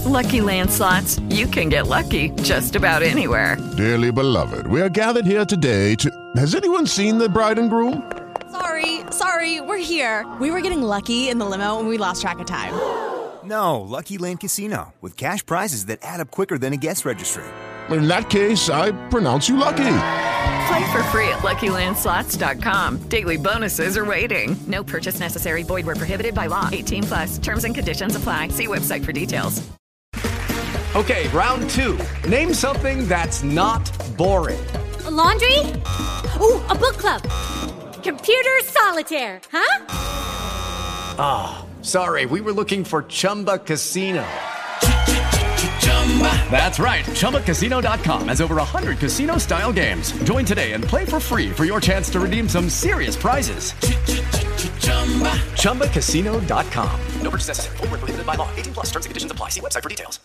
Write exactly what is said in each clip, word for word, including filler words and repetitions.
Lucky Land Slots, you can get lucky just about anywhere. Dearly beloved, we are gathered here today to... Has anyone seen the bride and groom? Sorry, sorry, we're here. We were getting lucky in the limo and we lost track of time. No, Lucky Land Casino, with cash prizes that add up quicker than a guest registry. In that case, I pronounce you lucky. Play for free at Lucky Land Slots dot com. Daily bonuses are waiting. No purchase necessary. Void where prohibited by law. eighteen plus. Terms and conditions apply. See website for details. Okay, round two. Name something that's not boring. A laundry? Ooh, a book club. Computer solitaire, huh? Ah, oh, sorry. We were looking for Chumba Casino. That's right. Chumba Casino dot com has over one hundred casino-style games. Join today and play for free for your chance to redeem some serious prizes. Chumba Casino dot com. No purchase necessary. Void where prohibited by law. eighteen plus. Terms and conditions apply. See website for details.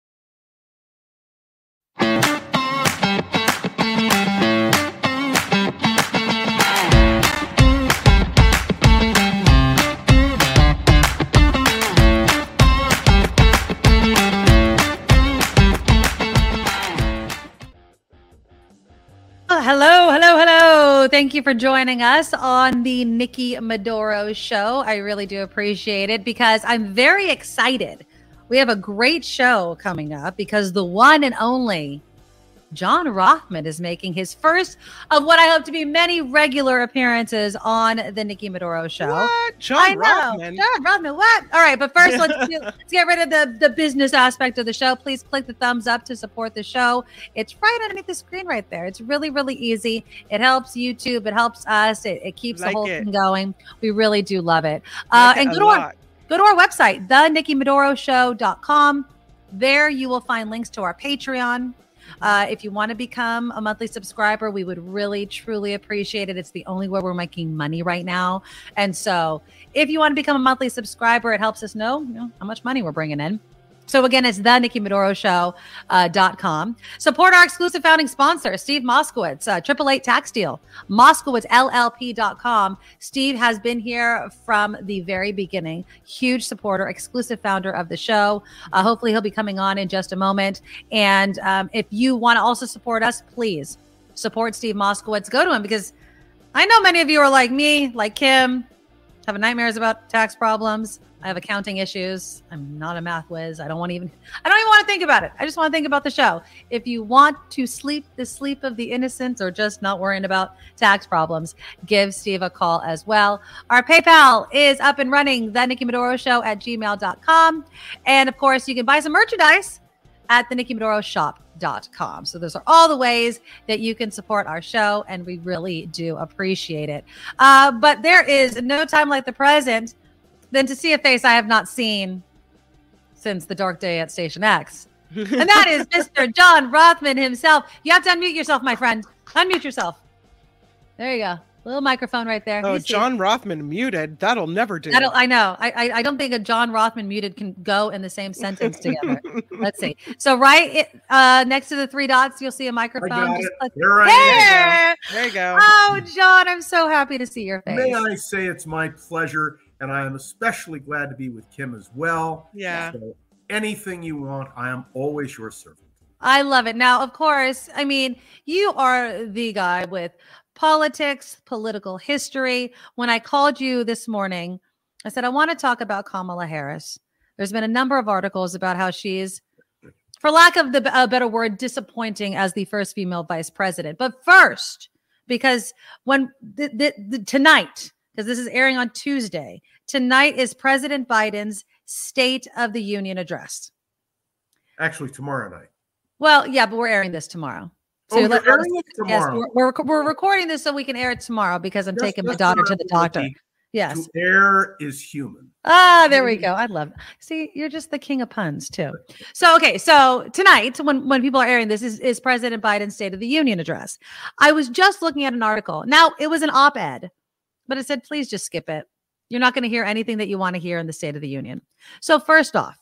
Hello, hello, hello. Thank you for joining us on the Nikki Medoro Show. I really do appreciate it because I'm very excited. We have a great show coming up because the one and only John Rothman is making his first of what I hope to be many regular appearances on the Nikki Medoro Show. What? John I know. Rothman? John Rothman, what? All right, but first let's, do, let's get rid of the, the business aspect of the show. Please click the thumbs up to support the show. It's right underneath the screen right there. It's really, really easy. It helps YouTube. It helps us. It, it keeps like the whole it. thing going. We really do love it. Uh, Like and it go a to, our, lot. go to our website, the nikki medoro show dot com. There you will find links to our Patreon. Uh, if you want to become a monthly subscriber, we would really, truly appreciate it. It's the only way we're making money right now. And so if you want to become a monthly subscriber, it helps us know, you know how much money we're bringing in. So again, it's the nikki medoro show dot com. Support our exclusive founding sponsor, Steve Moskowitz, uh, triple eight Tax Deal, Moskowitz L L P dot com. Steve has been here from the very beginning. Huge supporter, exclusive founder of the show. Uh, hopefully he'll be coming on in just a moment. And um, if you want to also support us, please support Steve Moskowitz. Go to him because I know many of you are like me, like Kim, having nightmares about tax problems. I have accounting issues. I'm not a math whiz. I don't want to even, I don't even want to think about it. I just want to think about the show. If you want to sleep the sleep of the innocent or just not worrying about tax problems, give Steve a call as well. Our PayPal is up and running, the nikki medoro show at gmail dot com. And of course, you can buy some merchandise at the nikki medoro shop dot com. So those are all the ways that you can support our show, and we really do appreciate it. Uh, but there is no time like the present than to see a face I have not seen since the dark day at Station X. And that is Mister John Rothman himself. You have to unmute yourself, my friend. Unmute yourself. There you go. Little microphone right there. Oh, You see John it. Rothman muted. That'll never do. That'll, I know. I, I I don't think a John Rothman muted can go in the same sentence together. Let's see. So right it, uh, next to the three dots, you'll see a microphone. I got Just it. click- Here I There! There you go. Oh, John, I'm so happy to see your face. May I say it's my pleasure, and I am especially glad to be with Kim as well. Yeah. So anything you want, I am always your servant. I love it. Now, of course, I mean, you are the guy with politics, political history. When I called you this morning, I said, I want to talk about Kamala Harris. There's been a number of articles about how she's, for lack of the, a better word, disappointing as the first female vice president. But first, because when the, the, the, tonight, because this is airing on Tuesday, tonight is President Biden's State of the Union address. Actually, tomorrow night. Well, yeah, but we're airing this tomorrow. Oh, you're let- airing it Yes, tomorrow. we're, we're, we're recording this so we can air it tomorrow because I'm Just- taking my just daughter to the remember, doctor. Nikki, Yes. To err is human. Ah, there we go. I love it. See, you're just the king of puns too. So, okay. So tonight, when, when people are airing this, is, is President Biden's State of the Union address. I was just looking at an article. Now, it was an op-ed, but it said, please just skip it. You're not going to hear anything that you want to hear in the State of the Union. So first off,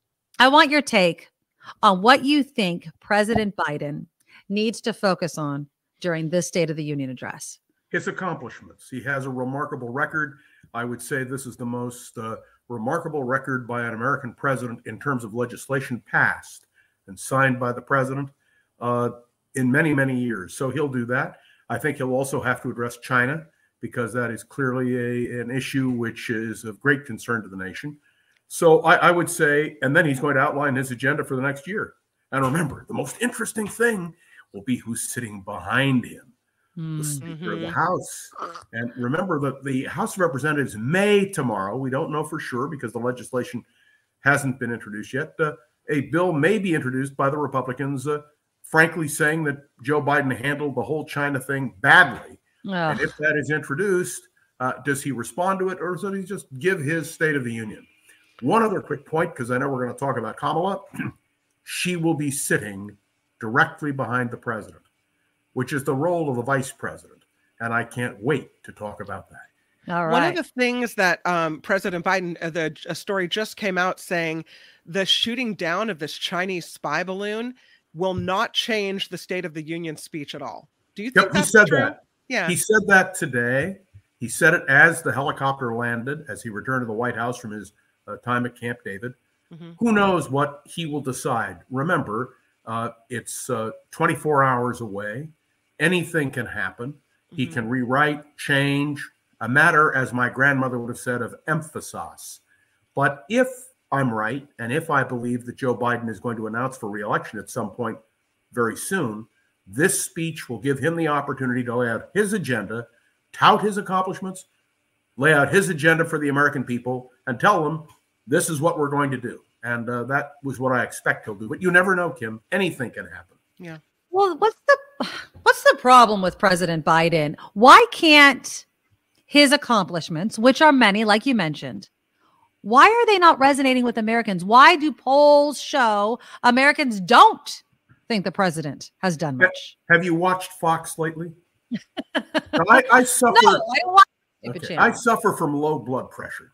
I want your take on what you think President Biden needs to focus on during this State of the Union address. His accomplishments. He has a remarkable record. I would say this is the most uh, remarkable record by an American president in terms of legislation passed and signed by the president uh, in many, many years. So he'll do that. I think he'll also have to address China, because that is clearly a, an issue which is of great concern to the nation. So I, I would say, and then he's going to outline his agenda for the next year. And remember, the most interesting thing will be who's sitting behind him, mm-hmm. the Speaker of the House. And remember that the House of Representatives may tomorrow, we don't know for sure because the legislation hasn't been introduced yet, uh, a bill may be introduced by the Republicans, uh, frankly saying that Joe Biden handled the whole China thing badly. Ugh. And if that is introduced, uh, does he respond to it, or does he just give his State of the Union? One other quick point, because I know we're going to talk about Kamala. She will be sitting directly behind the president, which is the role of the vice president. And I can't wait to talk about that. All right. One of the things that um, President Biden, uh, the a story just came out saying the shooting down of this Chinese spy balloon will not change the State of the Union speech at all. Do you think yep, that's he said true? That. Yeah. He said that today. He said it as the helicopter landed, as he returned to the White House from his uh, time at Camp David. Mm-hmm. Who knows what he will decide? Remember, uh, it's uh, twenty-four hours away. Anything can happen. Mm-hmm. He can rewrite, change, a matter, as my grandmother would have said, of emphasis. But if I'm right, and if I believe that Joe Biden is going to announce for re-election at some point very soon, this speech will give him the opportunity to lay out his agenda, tout his accomplishments, lay out his agenda for the American people, and tell them this is what we're going to do. And uh, that was what I expect he'll do. But you never know, Kim. Anything can happen. Yeah. Well, what's the what's the problem with President Biden? Why can't his accomplishments, which are many, like you mentioned, why are they not resonating with Americans? Why do polls show Americans don't think the president has done much? Have you watched Fox lately? I, I suffer. No, I don't watch okay. I suffer from low blood pressure.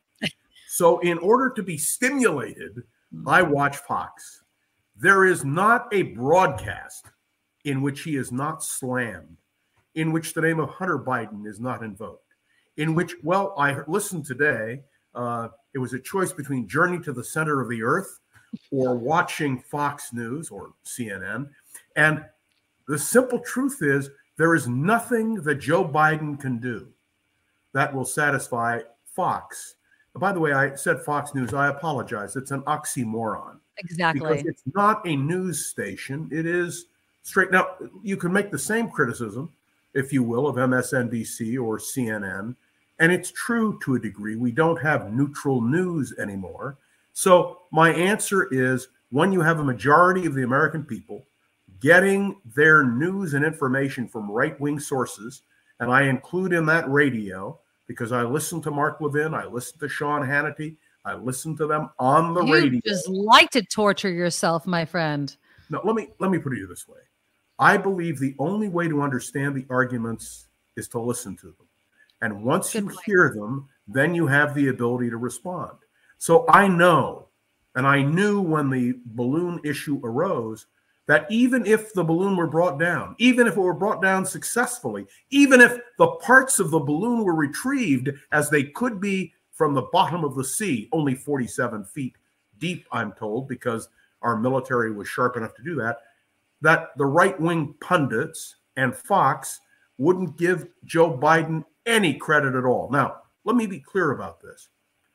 So in order to be stimulated, I watch Fox. There is not a broadcast in which he is not slammed, in which the name of Hunter Biden is not invoked, in which, well, I listened today. Uh, it was a choice between Journey to the Center of the Earth or watching Fox News or C N N. And the simple truth is there is nothing that Joe Biden can do that will satisfy Fox. By the way, I said Fox News. I apologize. It's an oxymoron. Exactly. Because it's not a news station. It is straight. Now, you can make the same criticism, if you will, of M S N B C or C N N. And it's true to a degree. We don't have neutral news anymore. So my answer is, when you have a majority of the American people getting their news and information from right-wing sources, and I include in that radio, because I listen to Mark Levin, I listen to Sean Hannity, I listen to them on the you radio. You just like to torture yourself, my friend. No, let me let me put it this way. I believe the only way to understand the arguments is to listen to them. And once Good you point. hear them, then you have the ability to respond. So I know, and I knew when the balloon issue arose, that even if the balloon were brought down, even if it were brought down successfully, even if the parts of the balloon were retrieved as they could be from the bottom of the sea, only forty-seven feet deep, I'm told, because our military was sharp enough to do that, that the right-wing pundits and Fox wouldn't give Joe Biden any credit at all. Now, let me be clear about this.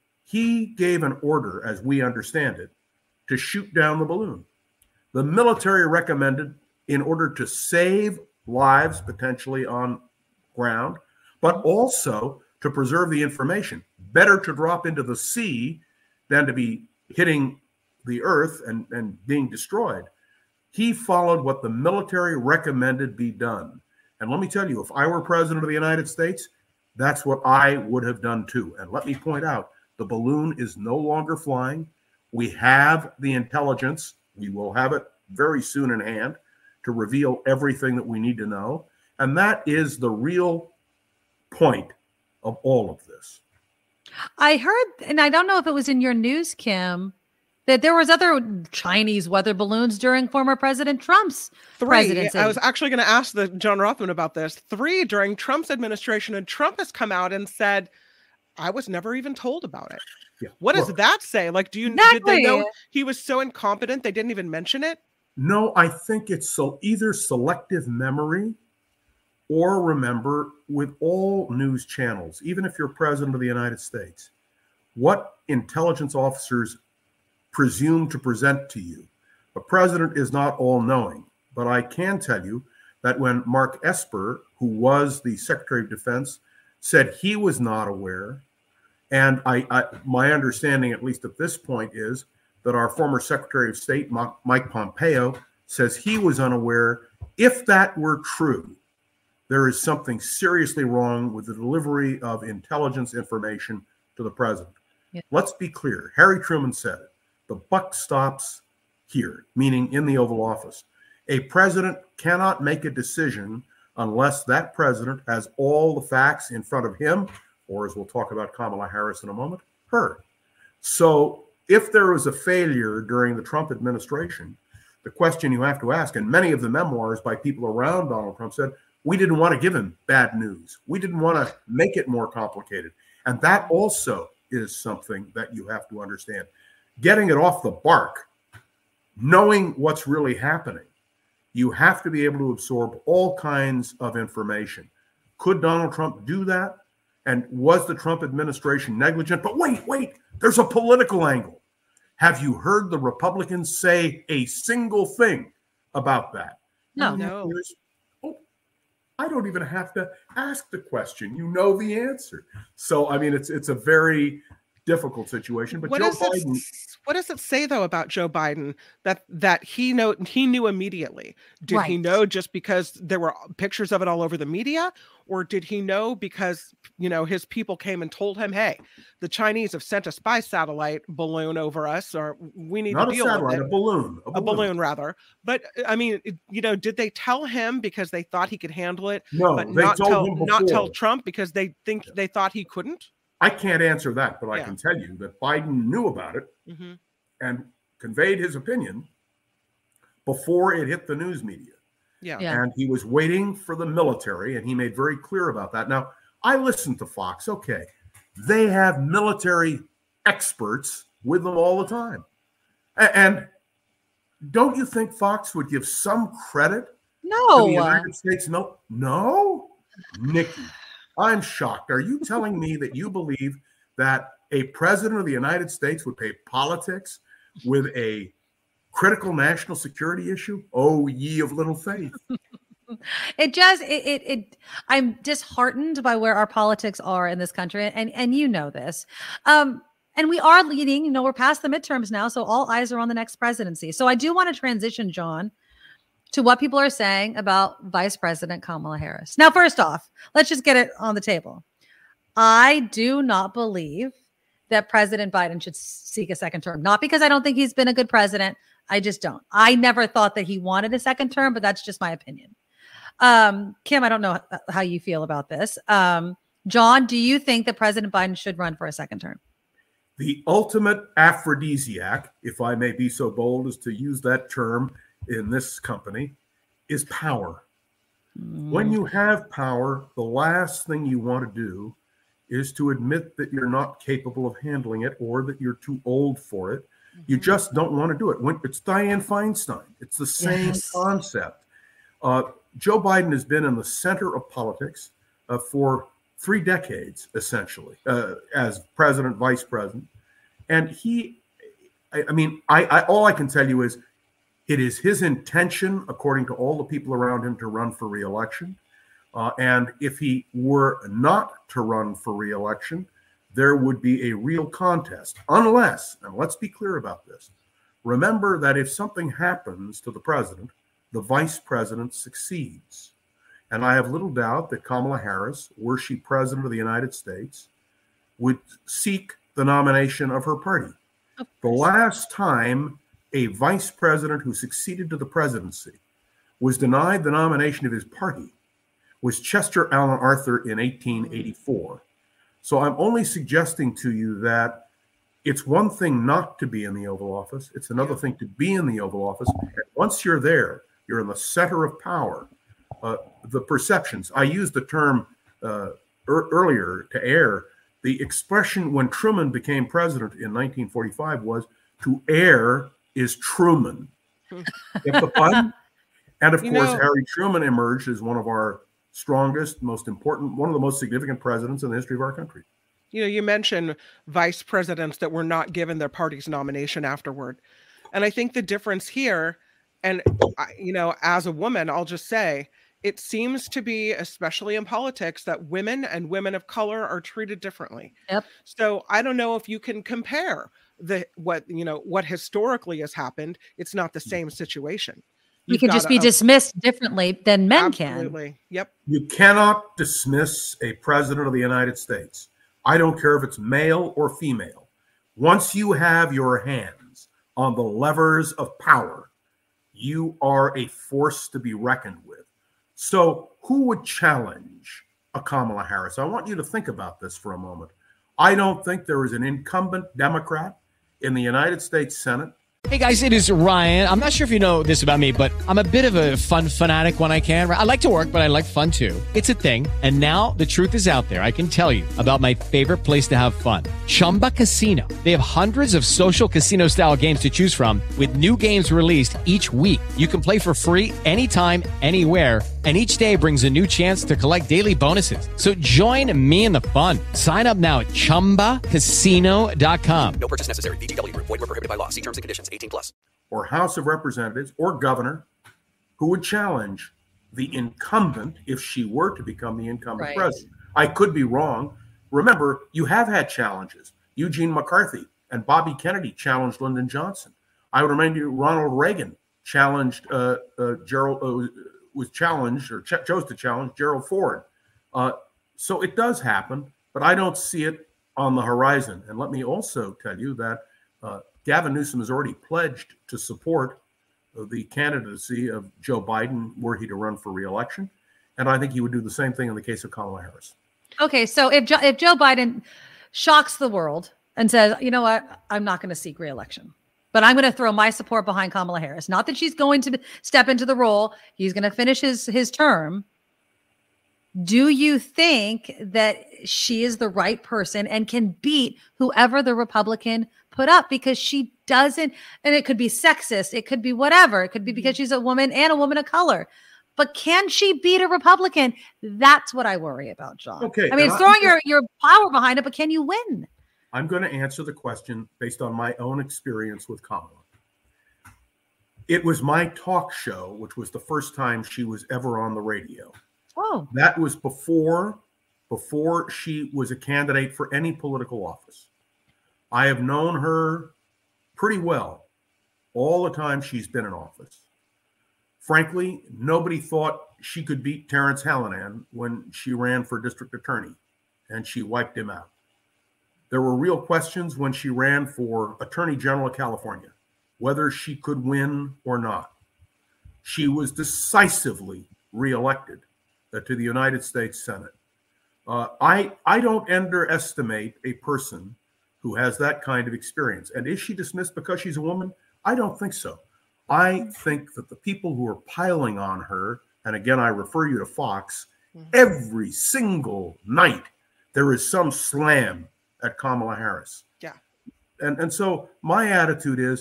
He gave an order, as we understand it, to shoot down the balloon. The military recommended, in order to save lives potentially on ground, but also to preserve the information, better to drop into the sea than to be hitting the earth and, and being destroyed. He followed what the military recommended be done. And let me tell you, if I were president of the United States, that's what I would have done too. And let me point out, the balloon is no longer flying. We have the intelligence. We will have it very soon in hand to reveal everything that we need to know. And that is the real point of all of this. I heard, and I don't know if it was in your news, Kim, that there was other Chinese weather balloons during former President Trump's Three. presidency. I was actually going to ask the John Rothman about this. Three during Trump's administration, and Trump has come out and said, I was never even told about it. Yeah. What does Look, that say? Like, do you Exactly. did they know he was so incompetent they didn't even mention it? No, I think it's so either selective memory or remember with all news channels, even if you're president of the United States, what intelligence officers presume to present to you. The president is not all knowing, but I can tell you that when Mark Esper, who was the Secretary of Defense, said he was not aware, and I, I my understanding, at least at this point, is that our former Secretary of State, Mike Pompeo, says he was unaware. If that were true, there is something seriously wrong with the delivery of intelligence information to the president. Yeah. Let's be clear. Harry Truman said it. The buck stops here, meaning in the Oval Office. A president cannot make a decision unless that president has all the facts in front of him, or as we'll talk about Kamala Harris in a moment, her. So if there was a failure during the Trump administration, the question you have to ask, and many of the memoirs by people around Donald Trump said, we didn't want to give him bad news. We didn't want to make it more complicated. And that also is something that you have to understand. Getting it off the bark, knowing what's really happening, you have to be able to absorb all kinds of information. Could Donald Trump do that? And was the Trump administration negligent? But wait, wait, there's a political angle. Have you heard the Republicans say a single thing about that? No. No. Oh, I don't even have to ask the question. You know the answer. So, I mean, it's it's a very difficult situation. But What Joe does it, Biden, what does it say though about Joe Biden that that he know he knew immediately? Did he Right. know just because there were pictures of it all over the media, or did he know because you know his people came and told him, "Hey, the Chinese have sent a spy satellite balloon over us, or we need not to a deal with satellite, it." a balloon, A balloon, rather. But I mean, it- you know, did they tell him because they thought he could handle it, No, but they not told tell him not tell before. Trump because they think Yeah. they thought he couldn't? I can't answer that, but I Yeah. can tell you that Biden knew about it hmm and conveyed his opinion before it hit the news media. Yeah. Yeah. And he was waiting for the military, and he made very clear about that. Now, I listened to Fox. Okay, they have military experts with them all the time. A- And don't you think Fox would give some credit to the No. United States? No, no, Nikki, I'm shocked. Are you telling me that you believe that a president of the United States would pay politics with a critical national security issue? Oh, ye of little faith. It just it, it it I'm disheartened by where our politics are in this country, and and you know this. Um and we are leading, you know, we're past the midterms now, so all eyes are on the next presidency. So I do want to transition, John, to what people are saying about Vice President Kamala Harris. Now, first off, let's just get it on the table. I do not believe that President Biden should seek a second term. Not because I don't think he's been a good president. I just don't. I never thought that he wanted a second term, but that's just my opinion. Um, Kim, I don't know how you feel about this. Um, John, do you think that President Biden should run for a second term? The ultimate aphrodisiac, if I may be so bold as to use that term in this company, is power. Mm. When you have power, the last thing you want to do is to admit that you're not capable of handling it or that you're too old for it. Mm-hmm. You just don't want to do it. When it's Dianne Feinstein, it's the same Yes. concept. Uh, Joe Biden has been in the center of politics uh, for three decades, essentially, uh, as president, vice president. And he, I, I mean, I, I all I can tell you is it is his intention, according to all the people around him, to run for re-election. Uh, and if he were not to run for re-election, there would be a real contest, unless, and let's be clear about this, remember that if something happens to the president, the vice president succeeds. And I have little doubt that Kamala Harris, were she president of the United States, would seek the nomination of her party. The last time a vice president who succeeded to the presidency was denied the nomination of his party was Chester Alan Arthur in eighteen eighty-four. So I'm only suggesting to you that it's one thing not to be in the Oval Office. It's another thing to be in the Oval Office. And once you're there, you're in the center of power. Uh, the perceptions, I used the term uh, er- earlier to air, The expression when Truman became president in nineteen forty-five was to err is Truman. Get the fun? And of You course, know- Harry Truman emerged as one of our strongest, most important, one of the most significant presidents in the history of our country. You know, you mentioned vice presidents that were not given their party's nomination afterward. And I think the difference here, and, I- you know, as a woman, I'll just say, it seems to be, especially in politics, that women and women of color are treated differently. Yep. So I don't know if you can compare the what, you know, what historically has happened. It's not the same situation. We You've could got just a- be a- dismissed differently than men can. Absolutely. Yep. You cannot dismiss a president of the United States. I don't care if it's male or female. Once you have your hands on the levers of power, you are a force to be reckoned with. So who would challenge a Kamala Harris? I want you to think about this for a moment. I don't think there is an incumbent Democrat in the United States Senate. Hey guys, it is Ryan. I'm not sure if you know this about me, but I'm a bit of a fun fanatic when I can. I like to work, but I like fun too. It's a thing. And now the truth is out there. I can tell you about my favorite place to have fun. Chumba Casino. They have hundreds of social casino style games to choose from with new games released each week. You can play for free anytime, anywhere. And each day brings a new chance to collect daily bonuses. So join me in the fun. Sign up now at chumba casino dot com. No purchase necessary. V G W Group. Void where prohibited by law. See terms and conditions. eighteen plus. Or House of Representatives or governor who would challenge the incumbent if she were to become the incumbent Right. president. I could be wrong. Remember, you have had challenges. Eugene McCarthy and Bobby Kennedy challenged Lyndon Johnson. I would remind you, Ronald Reagan challenged uh, uh, Gerald, uh, was challenged or ch- chose to challenge Gerald Ford. Uh, so it does happen, but I don't see it on the horizon. And let me also tell you that uh, Gavin Newsom has already pledged to support the candidacy of Joe Biden were he to run for re-election. And I think he would do the same thing in the case of Kamala Harris. Okay, so if jo- if Joe Biden shocks the world and says, you know what, I'm not going to seek re-election, but I'm going to throw my support behind Kamala Harris. Not that she's going to step into the role. He's going to finish his his term. Do you think that she is the right person and can beat whoever the Republican put up? Because she doesn't, and it could be sexist, it could be whatever. It could be because she's a woman and a woman of color. But can she beat a Republican? That's what I worry about, John. Okay, I mean, and it's I- throwing your, your power behind it, but can you win? I'm going to answer the question based on my own experience with Kamala. It was my talk show, which was the first time she was ever on the radio. Oh, That was before, before she was a candidate for any political office. I have known her pretty well all the time she's been in office. Frankly, nobody thought she could beat Terrence Hallinan when she ran for district attorney, and she wiped him out. There were real questions when she ran for Attorney General of California, whether she could win or not. She was decisively reelected uh, to the United States Senate. Uh, I, I don't underestimate a person who has that kind of experience. And is she dismissed because she's a woman? I don't think so. I think that the people who are piling on her, and again, I refer you to Fox, every single night there is some slam at Kamala Harris. Yeah. And, and so my attitude is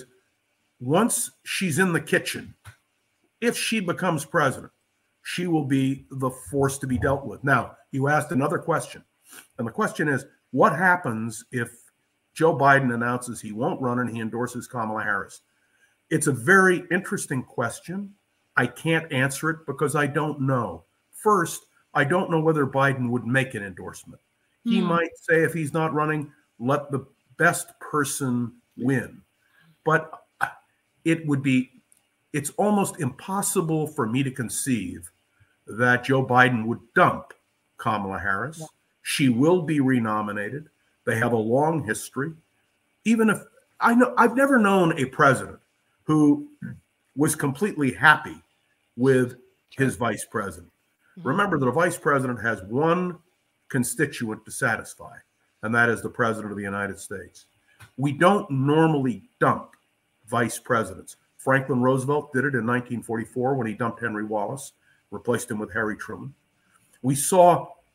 once she's in the kitchen, if she becomes president, she will be the force to be dealt with. Now, you asked another question, and the question is, what happens if Joe Biden announces he won't run and he endorses Kamala Harris? It's a very interesting question. I can't answer it because I don't know. First, I don't know whether Biden would make an endorsement. He Hmm. might say, if he's not running, let the best person win. But it would be, it's almost impossible for me to conceive that Joe Biden would dump Kamala Harris. She will be renominated. They have a long history. Even if I know, I've never known a president who was completely happy with his vice president. Remember that a vice president has one constituent to satisfy, and that is the president of the United States. We don't normally dump vice presidents. Franklin Roosevelt did it in nineteen forty-four when he dumped Henry Wallace, replaced him with Harry Truman. We saw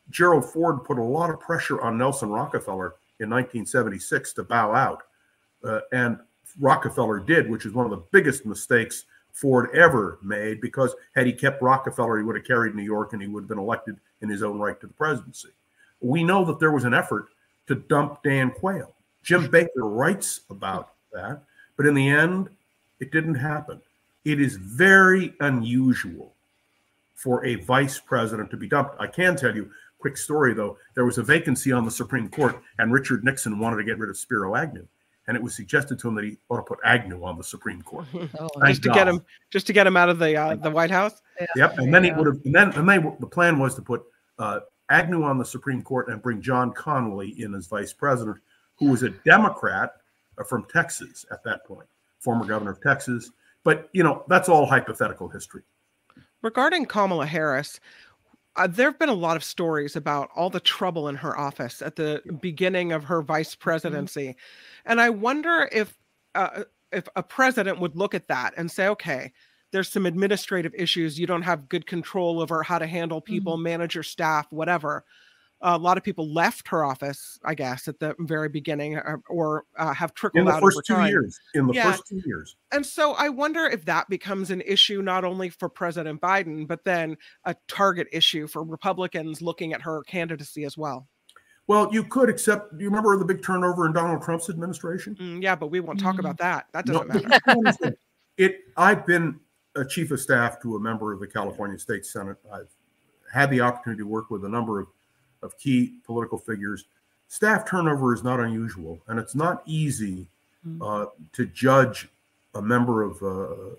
Gerald Ford put a lot of pressure on Nelson Rockefeller in nineteen seventy-six to bow out. Uh, and Rockefeller did, which is one of the biggest mistakes Ford ever made, because had he kept Rockefeller, he would have carried New York and he would have been elected in his own right to the presidency. We know that there was an effort to dump Dan Quayle. Jim Baker writes about that, but in the end, it didn't happen. It is very unusual for a vice president to be dumped. I can tell you, quick story though, there was a vacancy on the Supreme Court and Richard Nixon wanted to get rid of Spiro Agnew. And it was suggested to him that he ought to put Agnew on the Supreme Court. Oh, just to God. get him, just to get him out of the uh, the White House. Yeah. Yep, and then he would have. And then, and they, the plan was to put uh, Agnew on the Supreme Court and bring John Connally in as vice president, who was a Democrat from Texas at that point, former governor of Texas. But you know, that's all hypothetical history. Regarding Kamala Harris, Uh, there have been a lot of stories about all the trouble in her office at the beginning of her vice presidency. Mm-hmm. And I wonder if uh, if a president would look at that and say, okay, there's some administrative issues. You don't have good control over how to handle people, mm-hmm. manage your staff, whatever. A lot of people left her office, I guess, at the very beginning, or, or uh, have trickled in the out first over two time. years. In the yeah. first two years. And so I wonder if that becomes an issue not only for President Biden, but then a target issue for Republicans looking at her candidacy as well. Well, you could, except, do you remember the big turnover in Donald Trump's administration? Mm, yeah, but we won't talk Mm. about that. That doesn't No, matter. it. I've been a chief of staff to a member of the California State Senate. I've had the opportunity to work with a number of, of key political figures. Staff turnover is not unusual, and it's not easy uh, to judge a member of uh,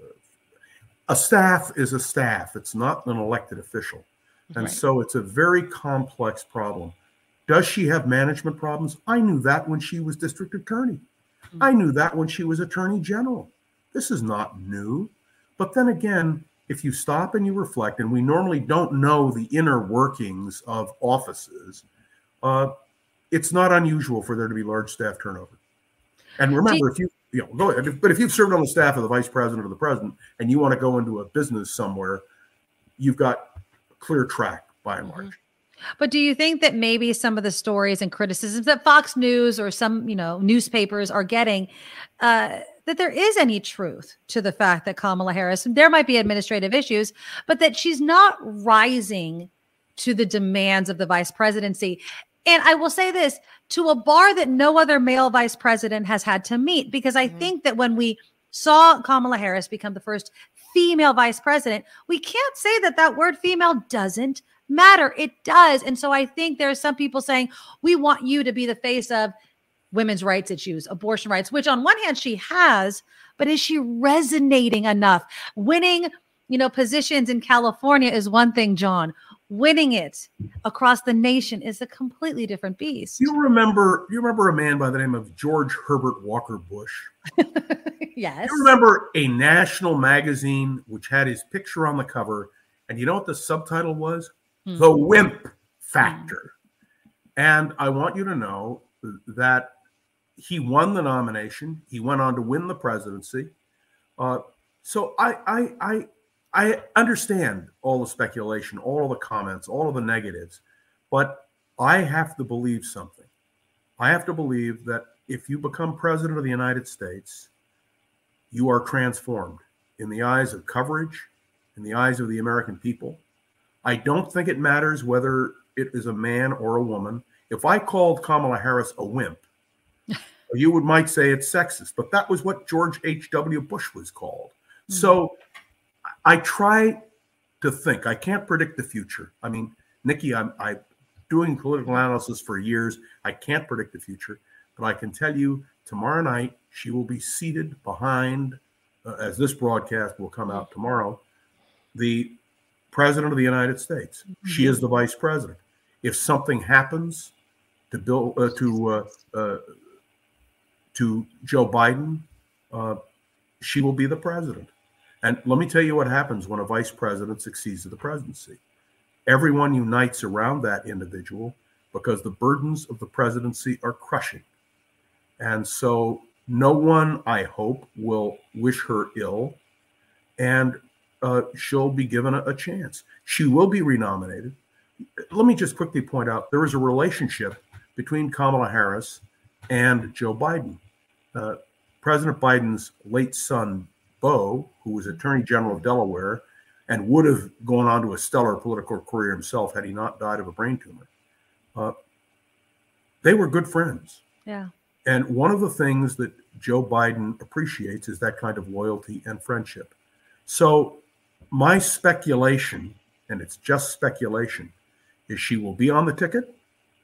a staff is a staff. It's not an elected official. And Right. so it's a very complex problem. Does she have management problems? I knew that when she was district attorney. I knew that when she was attorney general. This is not new. But then again, if you stop and you reflect, and we normally don't know the inner workings of offices, uh, it's not unusual for there to be large staff turnover. And remember, if you, you know, go ahead, but if you've served on the staff of the vice president or the president and you want to go into a business somewhere, you've got a clear track by and large. But do you think that maybe some of the stories and criticisms that Fox News or some, you know, newspapers are getting, uh, that there is any truth to the fact that Kamala Harris, there might be administrative issues, but that she's not rising to the demands of the vice presidency? And I will say this, to a bar that no other male vice president has had to meet, because I mm-hmm. think that when we saw Kamala Harris become the first female vice president, we can't say that that word female doesn't matter. It does. And so I think there are some people saying, we want you to be the face of women's rights issues, abortion rights, which on one hand she has, but is she resonating enough? Winning, you know, positions in California is one thing, John. Winning it across the nation is a completely different beast. You remember, you remember a man by the name of George Herbert Walker Bush? Yes. You remember a national magazine which had his picture on the cover, and you know what the subtitle was? Hmm. The Wimp Factor. Hmm. And I want you to know that he won the nomination. He went on to win the presidency. Uh, so I, I, I, I understand all the speculation, all the comments, all of the negatives, but I have to believe something. I have to believe that if you become president of the United States, you are transformed in the eyes of coverage, in the eyes of the American people. I don't think it matters whether it is a man or a woman. If I called Kamala Harris a wimp, you would might say it's sexist, but that was what George H W Bush was called. Mm-hmm. So I try to think. I can't predict the future. I mean, Nikki, I'm, I'm doing political analysis for years. I can't predict the future, but I can tell you tomorrow night she will be seated behind, uh, as this broadcast will come out tomorrow, the president of the United States. Mm-hmm. She is the vice president. If something happens to Bill, uh, to uh, uh, to Joe Biden, uh, she will be the president. And let me tell you what happens when a vice president succeeds to the presidency. Everyone unites around that individual because the burdens of the presidency are crushing. And so no one, I hope, will wish her ill, and uh, she'll be given a, a chance. She will be renominated. let me just quickly point out there is a relationship between Kamala Harris and Joe Biden. Uh, President Biden's late son, Beau, who was Attorney General of Delaware and would have gone on to a stellar political career himself had he not died of a brain tumor, uh, they were good friends. Yeah. And one of the things that Joe Biden appreciates is that kind of loyalty and friendship. So my speculation, and it's just speculation, is she will be on the ticket,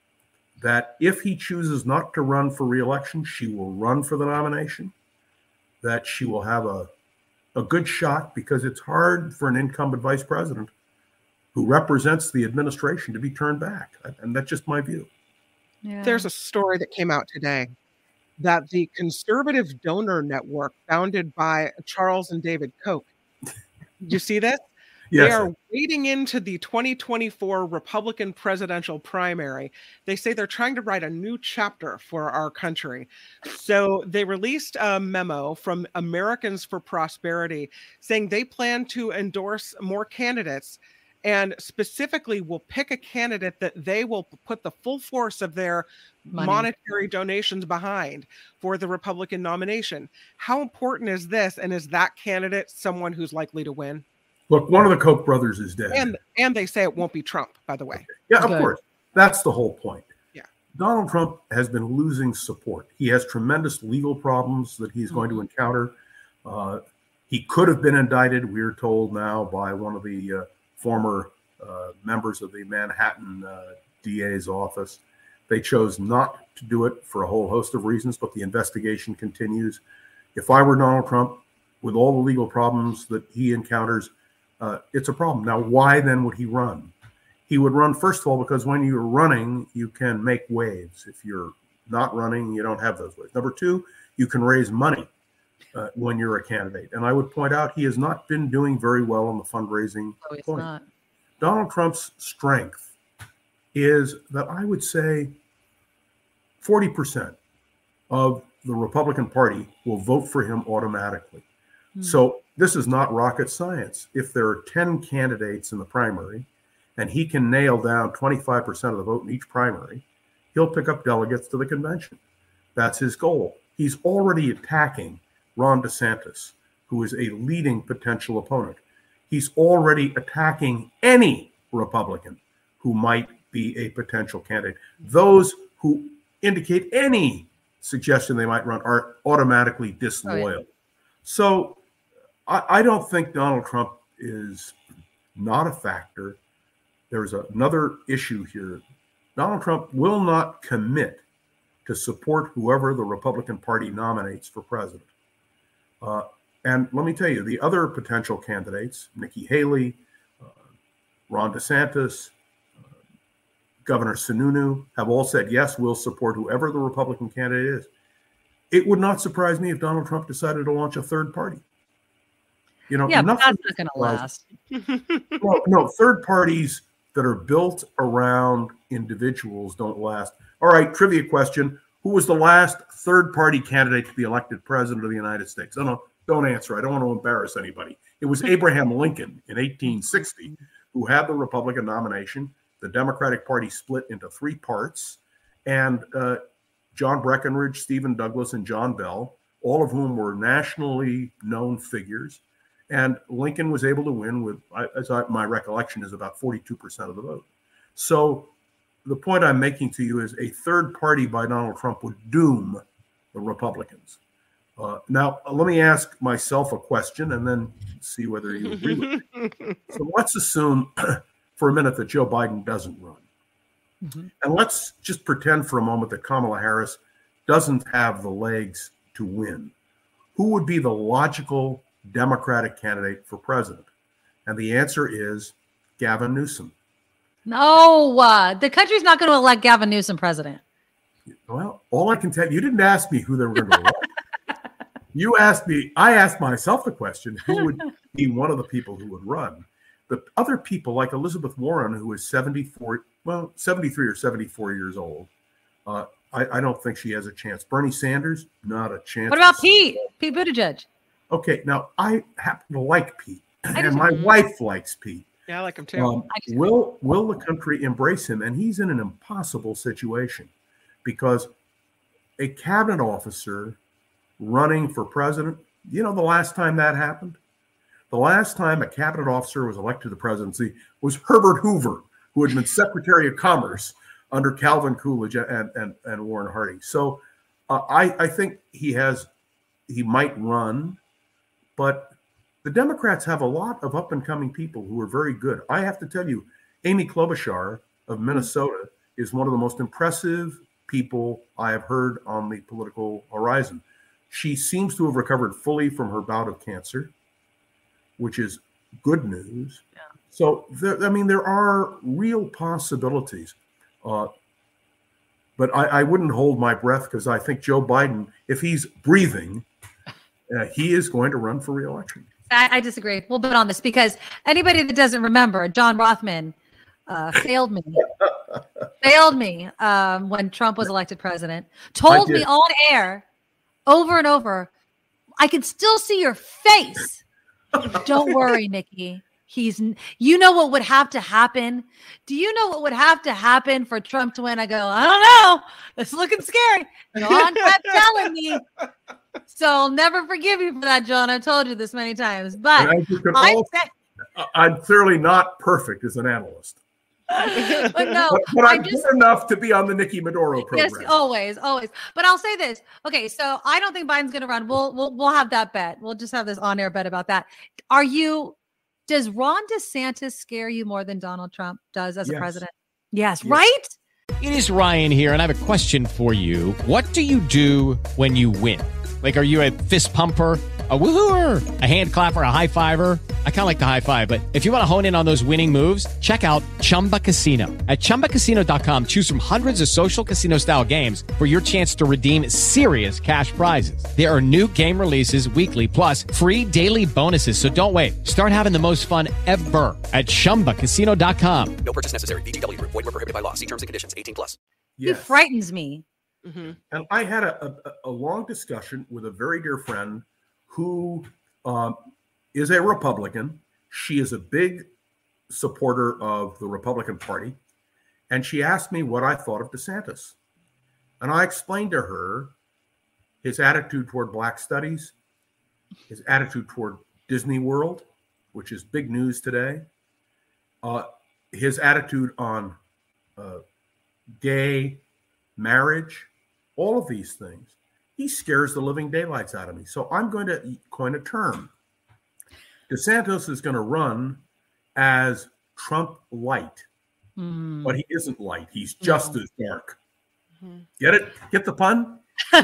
that if he chooses not to run for re-election, she will run for the nomination, that she will have a, a good shot, because it's hard for an incumbent vice president who represents the administration to be turned back. And that's just my view. Yeah. There's a story that came out today that the Conservative Donor Network, founded by Charles and David Koch, did you see this? Yes. They are wading into the twenty twenty-four Republican presidential primary. They say they're trying to write a new chapter for our country. So they released a memo from Americans for Prosperity saying they plan to endorse more candidates, and specifically will pick a candidate that they will put the full force of their Money. monetary donations behind for the Republican nomination. How important is this? And is that candidate someone who's likely to win? Look, one of the Koch brothers is dead. And and they say it won't be Trump, by the way. Okay. Yeah, of Good. course. That's the whole point. Yeah. Donald Trump has been losing support. He has tremendous legal problems that he's mm-hmm. going to encounter. Uh, he could have been indicted, we're told now, by one of the uh, former uh, members of the Manhattan uh, D A's office. They chose not to do it for a whole host of reasons, but the investigation continues. If I were Donald Trump, with all the legal problems that he encounters, uh, it's a problem. Now, why then would he run? He would run, first of all, because when you're running, you can make waves. If you're not running, you don't have those waves. Number two, you can raise money uh, when you're a candidate. And I would point out he has not been doing very well on the fundraising Oh, he's point. not. Donald Trump's strength is that I would say forty percent of the Republican Party will vote for him automatically. Hmm. So this is not rocket science. If there are ten candidates in the primary and he can nail down twenty-five percent of the vote in each primary, he'll pick up delegates to the convention. That's his goal. He's already attacking Ron DeSantis, who is a leading potential opponent. He's already attacking any Republican who might be a potential candidate. Those who indicate any suggestion they might run are automatically disloyal. Oh, yeah. So I, I don't think Donald Trump is not a factor. There's another issue here. Donald Trump will not commit to support whoever the Republican Party nominates for president. Uh, and let me tell you, the other potential candidates, Nikki Haley, uh, Ron DeSantis, uh, Governor Sununu, have all said, yes, we'll support whoever the Republican candidate is. It would not surprise me if Donald Trump decided to launch a third party. You know, yeah, but that's not going to last. Well, no, third parties that are built around individuals don't last. All right, trivia question. Who was the last third-party candidate to be elected president of the United States? I don't, don't answer. I don't want to embarrass anybody. It was Abraham Lincoln in eighteen sixty, who had the Republican nomination. The Democratic Party split into three parts, and uh, John Breckinridge, Stephen Douglas, and John Bell, all of whom were nationally known figures, and Lincoln was able to win with, as I, my recollection is, about forty-two percent of the vote. So the point I'm making to you is a third party by Donald Trump would doom the Republicans. Uh, now, let me ask myself a question and then see whether you agree with me. So let's assume for a minute that Joe Biden doesn't run. Mm-hmm. And let's just pretend for a moment that Kamala Harris doesn't have the legs to win. Who would be the logical Democratic candidate for president? And the answer is Gavin Newsom. No, uh, the country's not going to elect Gavin Newsom president. Well, all I can tell you, you didn't ask me who they were going to elect. You asked me, I asked myself the question, who would be one of the people who would run? The other people, like Elizabeth Warren, who is seventy-four, well, seventy-three or seventy-four years old, uh, I, I don't think she has a chance. Bernie Sanders, not a chance. What about Pete? Pete Buttigieg. Okay, now I happen to like Pete, and my wife likes Pete. Yeah, I like him too. Um, will will the country embrace him? And he's in an impossible situation because a cabinet officer running for president, you know, the last time that happened, the last time a cabinet officer was elected to the presidency was Herbert Hoover, who had been Secretary of Commerce under Calvin Coolidge and, and, and Warren Harding. So uh, I, I think he has, he might run, but the Democrats have a lot of up and coming people who are very good. I have to tell you, Amy Klobuchar of Minnesota is one of the most impressive people I have heard on the political horizon. She seems to have recovered fully from her bout of cancer, which is good news. Yeah. So, there, I mean, there are real possibilities. Uh, but I, I wouldn't hold my breath because I think Joe Biden, if he's breathing, uh, he is going to run for re-election. I, I disagree. We'll bet on this because anybody that doesn't remember, John Rothman uh, failed me. failed me um, when Trump was elected president. Told me on air over and over, I can still see your face. Don't worry, Nikki. He's, you know what would have to happen? Do you know what would have to happen for Trump to win? I go, I don't know. It's looking scary. John kept telling me. So I'll never forgive you for that, John. I've told you this many times. But I'm, also, I'm clearly not perfect as an analyst. But no, but, but I'm, I'm just, good enough to be on the Nikki Maduro program. Yes, always, always. But I'll say this. Okay, so I don't think Biden's going to run. We'll we'll we'll have that bet. We'll just have this on-air bet about that. Are you? Does Ron DeSantis scare you more than Donald Trump does as yes. a president? Yes, yes, right? It is Ryan here, and I have a question for you. What do you do when you win? Like, are you a fist pumper, a woohooer, a hand clapper, a high fiver? I kind of like the high five, but if you want to hone in on those winning moves, check out Chumba Casino. At chumba casino dot com, choose from hundreds of social casino style games for your chance to redeem serious cash prizes. There are new game releases weekly, plus free daily bonuses. So don't wait. Start having the most fun ever at chumba casino dot com. No purchase necessary. V G W. Void where prohibited by law. See terms and conditions. eighteen plus. Yes. He frightens me. Mm-hmm. And I had a, a, a long discussion with a very dear friend who um, is a Republican. She is a big supporter of the Republican Party. And she asked me what I thought of DeSantis. And I explained to her his attitude toward Black studies, his attitude toward Disney World, which is big news today, uh, his attitude on uh, gay marriage, all of these things. He scares the living daylights out of me. So I'm going to coin a term. DeSantis is going to run as Trump light, mm. but he isn't light. He's just mm. as dark. Mm-hmm. Get it? Get the pun?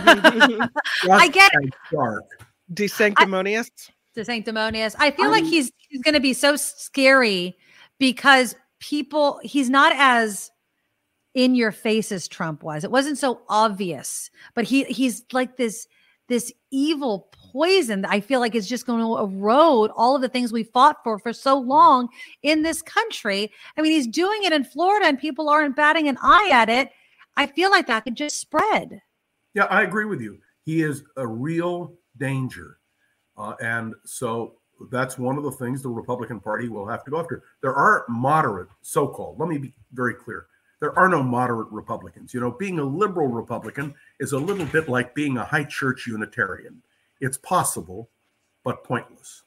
I get it. Dark. DeSanctimonious. DeSanctimonious. I feel I, like he's he's going to be so scary because people, he's not as in your face as Trump was. It wasn't so obvious, but he he's like this this evil poison that I feel like is just going to erode all of the things we fought for for so long in this country. I mean, he's doing it in Florida and people aren't batting an eye at it. I feel like that could just spread. Yeah, I agree with you. He is a real danger. Uh, and so that's one of the things the Republican Party will have to go after. There are moderate, so-called, let me be very clear. There are no moderate Republicans. You know, being a liberal Republican is a little bit like being a high church Unitarian. It's possible, but pointless.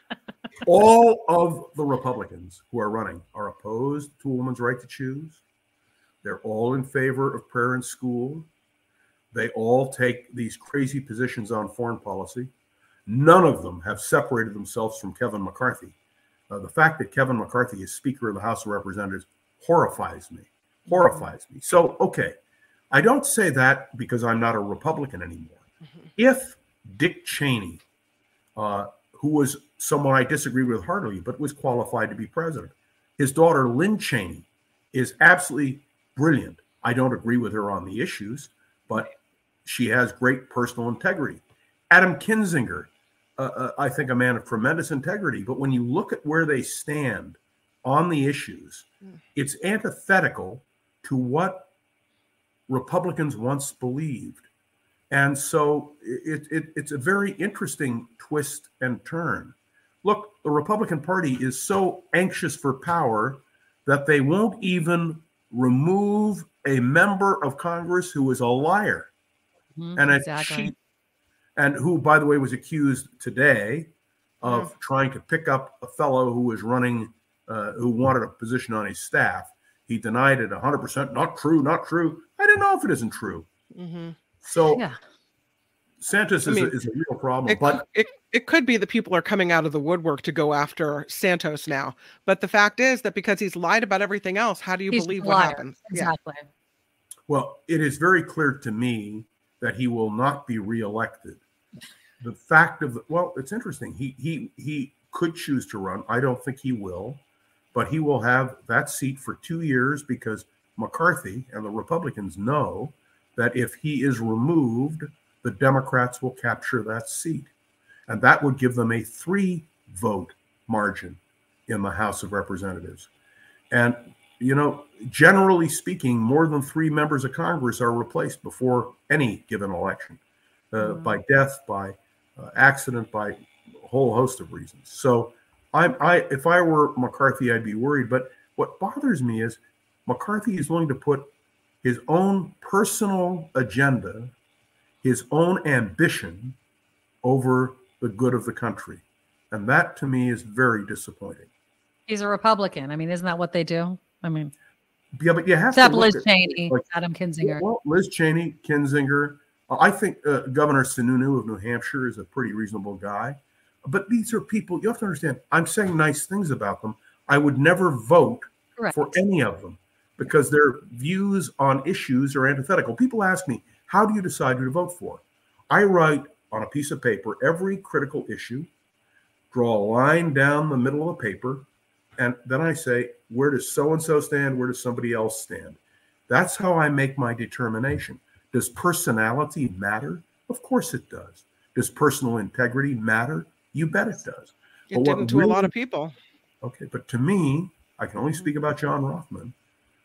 All of the Republicans who are running are opposed to a woman's right to choose. They're all in favor of prayer in school. They all take these crazy positions on foreign policy. None of them have separated themselves from Kevin McCarthy. Uh, the fact that Kevin McCarthy is Speaker of the House of Representatives horrifies me. Horrifies me. So, okay, I don't say that because I'm not a Republican anymore. Mm-hmm. If Dick Cheney, uh, who was someone I disagree with heartily, but was qualified to be president, his daughter Lynn Cheney is absolutely brilliant. I don't agree with her on the issues, but she has great personal integrity. Adam Kinzinger, uh, uh, I think a man of tremendous integrity, but when you look at where they stand on the issues, mm. it's antithetical to what Republicans once believed. And so it, it, it's a very interesting twist and turn. look, the Republican Party is so anxious for power that they won't even remove a member of Congress who is a liar Mm-hmm, and a exactly. cheat, and who, by the way, was accused today of Mm. trying to pick up a fellow who was running, uh, who wanted a position on his staff. He denied it one hundred percent. Not true, not true. I don't know if it isn't true. Mm-hmm. So Yeah. Santos I is, mean, a, is a real problem. It, But it it could be that people are coming out of the woodwork to go after Santos now. But the fact is that because he's lied about everything else, how do you He's believe a what liar. happens? Exactly. well, it is very clear to me that he will not be reelected. The fact of the, well, it's interesting. He he he could choose to run. I don't think he will, but he will have that seat for two years because McCarthy and the Republicans know that if he is removed, the Democrats will capture that seat. And that would give them a three vote margin in the House of Representatives. And, you know, generally speaking, more than three members of Congress are replaced before any given election uh, Mm. by death, by uh, accident, by a whole host of reasons. So I'm, I, if I were McCarthy, I'd be worried. But what bothers me is McCarthy is willing to put his own personal agenda, his own ambition over the good of the country. And that to me is very disappointing. He's a Republican. I mean, isn't that what they do? I mean, Yeah, but you have except to look Liz at, Cheney, like, Adam Kinzinger. well, Liz Cheney, Kinzinger. uh, I think uh, Governor Sununu of New Hampshire is a pretty reasonable guy. But these are people, you have to understand, I'm saying nice things about them. I would never vote Correct. for any of them because their views on issues are antithetical. People ask me, how do you decide who to vote for? I write on a piece of paper every critical issue, draw a line down the middle of the paper, and then I say, where does so-and-so stand? Where does somebody else stand? That's how I make my determination. Does personality matter? Of course it does. Does personal integrity matter? You bet it does. It But what didn't to a really- lot of people. Okay, but to me, I can only speak about John Rothman.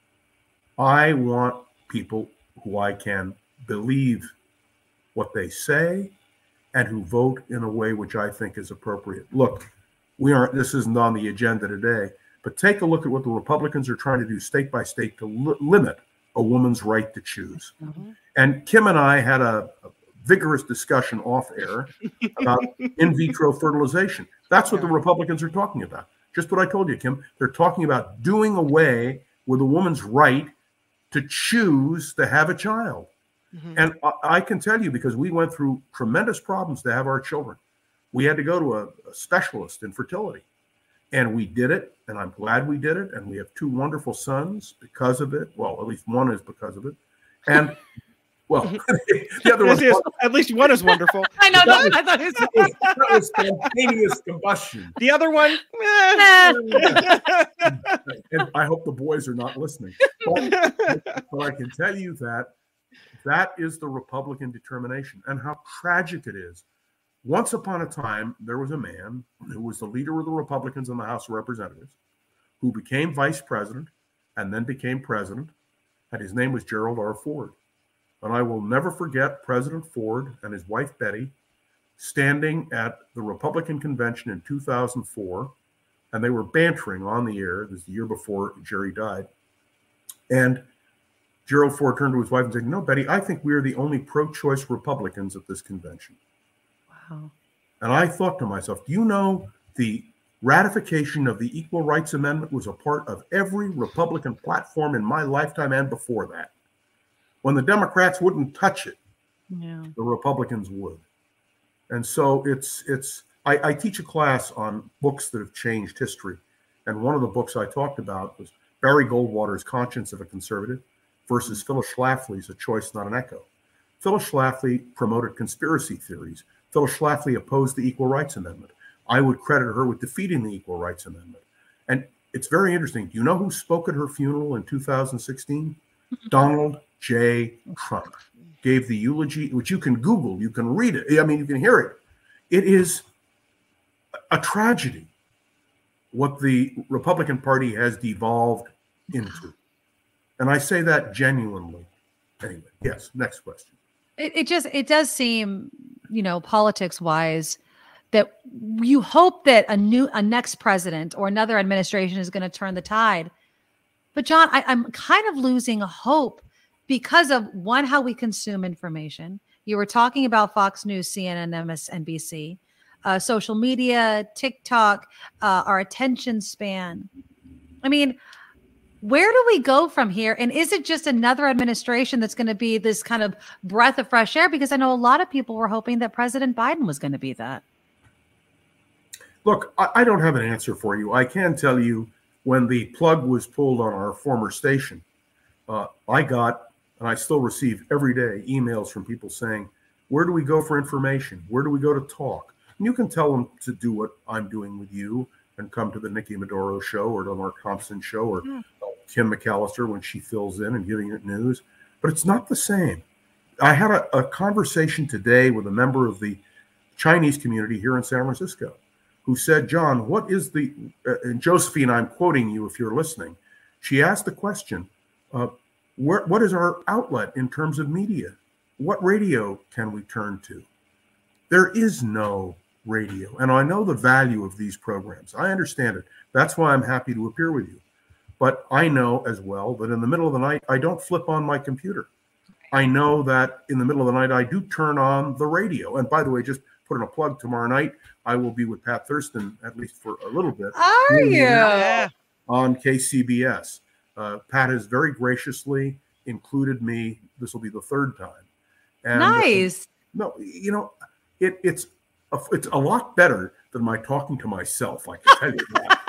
I want people who I can believe what they say and who vote in a way which I think is appropriate. Look, we aren't, this isn't on the agenda today, but take a look at what the Republicans are trying to do state by state to li- limit a woman's right to choose. Mhm. And Kim and I had a, a vigorous discussion off air about in vitro fertilization. That's what the Republicans are talking about. Just what I told you, Kim. They're talking about doing away with a woman's right to choose to have a child. Mhm. And I, I can tell you, because we went through tremendous problems to have our children. We had to go to a, a specialist in fertility. And we did it, and I'm glad we did it. And we have two wonderful sons because of it. Well, at least one is because of it. And, well, the other This one, is- at least one is wonderful. I know. That No, I thought it that was, that was spontaneous combustion. The other one, was. And I hope the boys are not listening. But, but I can tell you that that is the Republican determination, and how tragic it is. Once upon a time, there was a man who was the leader of the Republicans in the House of Representatives who became vice president and then became president, and his name was Gerald R. Ford. And I will never forget President Ford and his wife Betty standing at the Republican convention in two thousand four, and they were bantering on the air. This is the year before Jerry died. And Gerald Ford turned to his wife and said, "No, Betty, I think we are the only pro-choice Republicans at this convention." Wow. And I thought to myself, do you know the ratification of the Equal Rights Amendment was a part of every Republican platform in my lifetime and before that? When the Democrats wouldn't touch it, Yeah. the Republicans would. And so it's, it's, I, I teach a class on books that have changed history. And one of the books I talked about was Barry Goldwater's Conscience of a Conservative versus Phyllis Schlafly's A Choice, Not an Echo. Phyllis Schlafly promoted conspiracy theories. Phyllis Schlafly opposed the Equal Rights Amendment. I would credit her with defeating the Equal Rights Amendment. And it's very interesting. Do you know who spoke at her funeral in two thousand sixteen? Donald J. Trump gave the eulogy, which you can Google, you can read it. I mean, you can hear it. It is a tragedy what the Republican Party has devolved into. And I say that genuinely. Anyway, yes, next question. It, it just it does seem, you know, politics wise, that you hope that a new, a next president or another administration is going to turn the tide. But John, I, I'm kind of losing hope because of one, how we consume information. You were talking about Fox News, C N N, M S N B C, uh, social media, TikTok, uh, our attention span. I mean, where do we go from here? And is it just another administration that's going to be this kind of breath of fresh air? Because I know a lot of people were hoping that President Biden was going to be that. Look, I, I don't have an answer for you. I can tell you when the plug was pulled on our former station, uh, I got, and I still receive every day, emails from people saying, where do we go for information? Where do we go to talk? And you can tell them to do what I'm doing with you and come to the Nikki Maduro show or the Mark Thompson show or yeah. Kim McAllister when she fills in and giving it news. But it's not the same. I had a, a conversation today with a member of the Chinese community here in San Francisco who said, John, what is the, uh, and Josephine, I'm quoting you if you're listening. She asked the question, uh, where, what is our outlet in terms of media? What radio can we turn to? There is no radio. And I know the value of these programs. I understand it. That's why I'm happy to appear with you. But I know as well that in the middle of the night, I don't flip on my computer. I know that in the middle of the night, I do turn on the radio. And by the way, just put in a plug, tomorrow night, I will be with Pat Thurston, at least for a little bit. Are you? On K C B S. Uh, Pat has very graciously included me. This will be the third time. And, nice. Uh, no, you know, it, it's, a, it's a lot better than my talking to myself, I can tell you that.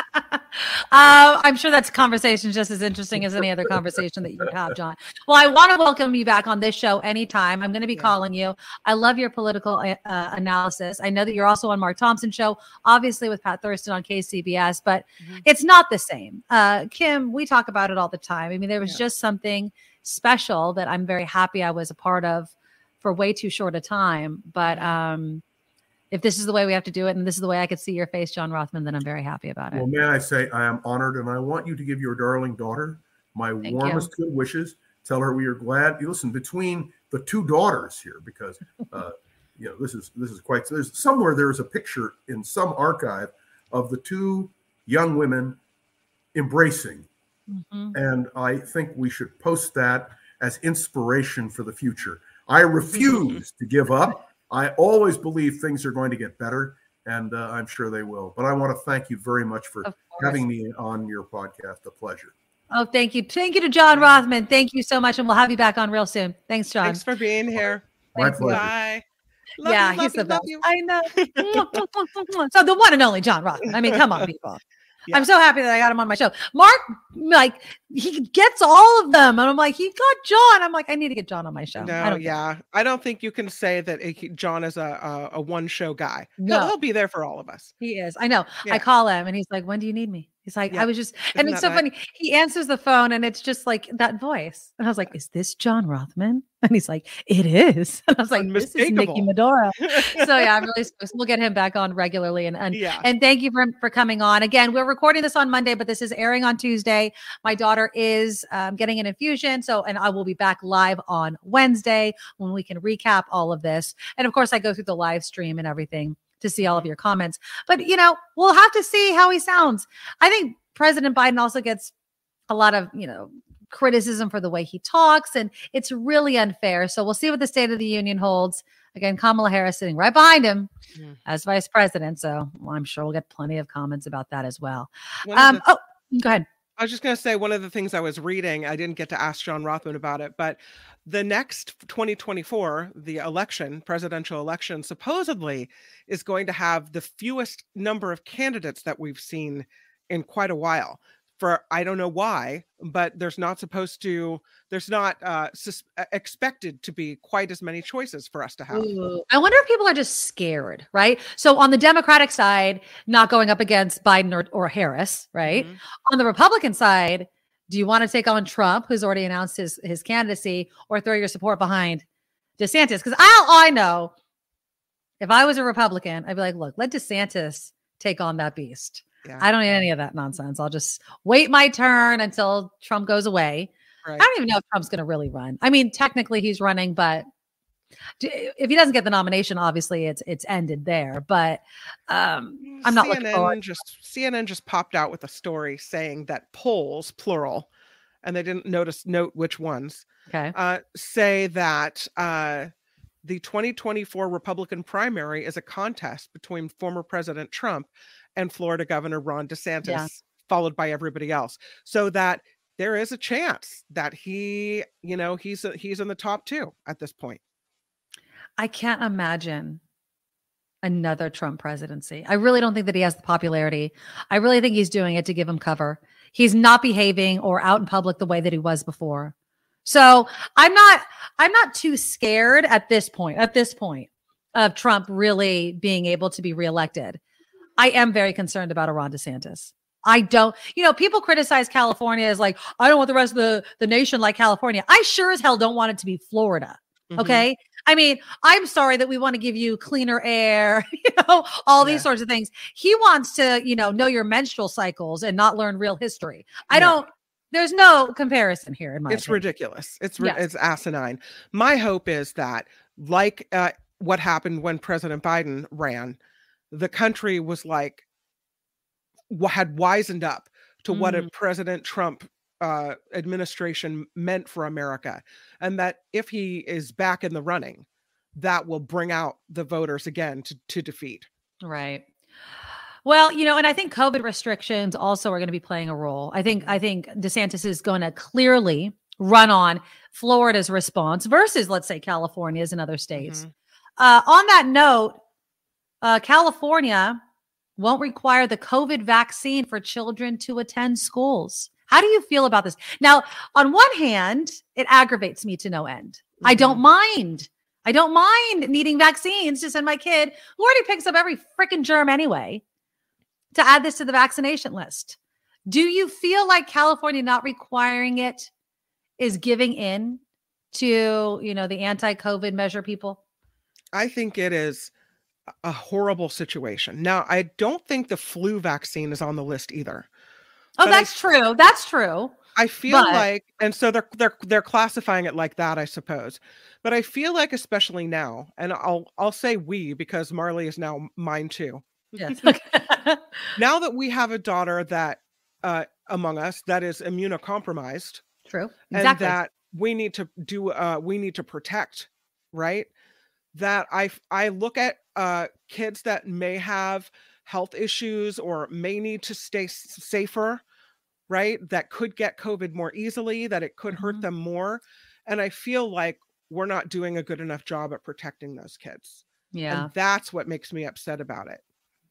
Uh, I'm sure that's conversation just as interesting as any other conversation that you have, John. Well, I want to welcome you back on this show anytime. I'm going to be yeah. calling you. I love your political uh, analysis. I know that you're also on Mark Thompson show, obviously with Pat Thurston on K C B S, but mm-hmm. it's not the same. Uh, Kim, we talk about it all the time. I mean, there was yeah. just something special that I'm very happy I was a part of for way too short a time. But um, if this is the way we have to do it, and this is the way I could see your face, John Rothman, then I'm very happy about it. Well, may I say I am honored, and I want you to give your darling daughter my Thank warmest you. good wishes. Tell her we are glad. You listen, between the two daughters here, because uh, you know this is this is quite. There's somewhere there's a picture in some archive of the two young women embracing, mm-hmm. and I think we should post that as inspiration for the future. I refuse to give up. I always believe things are going to get better, and uh, I'm sure they will. But I want to thank you very much for having me on your podcast. A pleasure. Oh, thank you. Thank you to John Rothman. Thank you so much, and we'll have you back on real soon. Thanks, John. Thanks for being here. My Thanks, pleasure. Bye. Love yeah, you, he's you, the best. you. I know. So the one and only John Rothman. I mean, come on, people. Yeah. I'm so happy that I got him on my show. Mark, like, he gets all of them. And I'm like, he got John. I'm like, I need to get John on my show. No, I don't yeah. Think. I don't think you can say that it, John is a, a, a one show guy. No. He'll, he'll be there for all of us. He is. I know. Yeah. I call him and he's like, when do you need me? He's like, yeah. I was just, Isn't and it's so nice? funny. He answers the phone and it's just like that voice. And I was like, is this John Rothman? And he's like, it is. And I was like, this is Nikki Maduro. So yeah, I'm really supposed we'll get him back on regularly. And and, yeah. and thank you for, for coming on. Again, we're recording this on Monday, but this is airing on Tuesday. My daughter is um, getting an infusion. So, and I will be back live on Wednesday when we can recap all of this. And of course, I go through the live stream and everything to see all of your comments. But, you know, we'll have to see how he sounds. I think President Biden also gets a lot of, you know, criticism for the way he talks, and it's really unfair. So we'll see what the State of the Union holds. Again, Kamala Harris sitting right behind him mm. as vice president. So well, I'm sure we'll get plenty of comments about that as well. Um, the- oh, go ahead. I was just going to say, one of the things I was reading, I didn't get to ask John Rothman about it, but the next twenty twenty-four, the election, presidential election, supposedly is going to have the fewest number of candidates that we've seen in quite a while. For I don't know why, but there's not supposed to, there's not uh, sus- expected to be quite as many choices for us to have. Ooh. I wonder if people are just scared, right? So on the Democratic side, not going up against Biden or, or Harris, right? Mm-hmm. On the Republican side, do you want to take on Trump, who's already announced his, his candidacy, or throw your support behind DeSantis? Because I, I know if I was a Republican, I'd be like, look, let DeSantis take on that beast. Yeah. I don't need any of that nonsense. I'll just wait my turn until Trump goes away. Right. I don't even know if Trump's going to really run. I mean, technically he's running, but If he doesn't get the nomination, obviously it's it's ended there. But um, I'm not C N N looking forward. Just C N N just popped out with a story saying that polls, plural, and they didn't notice note which ones. Okay. Uh, say that uh, the twenty twenty-four Republican primary is a contest between former President Trump and Florida Governor Ron DeSantis, Yeah. followed by everybody else. So that there is a chance that he, you know, he's he's in the top two at this point. I can't imagine another Trump presidency. I really don't think that he has the popularity. I really think he's doing it to give him cover. He's not behaving or out in public the way that he was before. So I'm not, I'm not too scared at this point, at this point of Trump really being able to be reelected. I am very concerned about a Ron DeSantis. I don't, you know, people criticize California as like, I don't want the rest of the, the nation like California. I sure as hell don't want it to be Florida. Okay. Mm-hmm. I mean, I'm sorry that we want to give you cleaner air, you know, all these yeah. sorts of things. He wants to, you know, know your menstrual cycles and not learn real history. I yeah. don't, there's no comparison here in my It's opinion. ridiculous. It's, yes. it's asinine. My hope is that like uh, what happened when President Biden ran, the country was like, had wisened up to mm. what a President Trump Uh, administration meant for America, and that if he is back in the running, that will bring out the voters again to, to defeat. Right. Well, you know, and I think COVID restrictions also are going to be playing a role. I think I think DeSantis is going to clearly run on Florida's response versus, let's say, California's and other states. Mm-hmm. Uh, on that note, uh, California won't require the COVID vaccine for children to attend schools. How do you feel about this? Now, on one hand, it aggravates me to no end. Mm-hmm. I don't mind. I don't mind needing vaccines to send my kid, who already picks up every freaking germ anyway, to add this to the vaccination list. Do you feel like California not requiring it is giving in to, you know, the anti-COVID measure people? I think it is a horrible situation. Now, I don't think the flu vaccine is on the list either. Oh, but that's I, true. That's true. I feel but... like, and so they're they're they're classifying it like that, I suppose. But I feel like, especially now, and I'll I'll say we because Marley is now mine too. Yes. Now that we have a daughter that uh, among us that is immunocompromised, true, exactly, and that we need to do, uh, we need to protect, right? That I I look at uh, kids that may have health issues or may need to stay s- safer, right? That could get COVID more easily, that it could mm-hmm. hurt them more. And I feel like we're not doing a good enough job at protecting those kids. Yeah. And that's what makes me upset about it.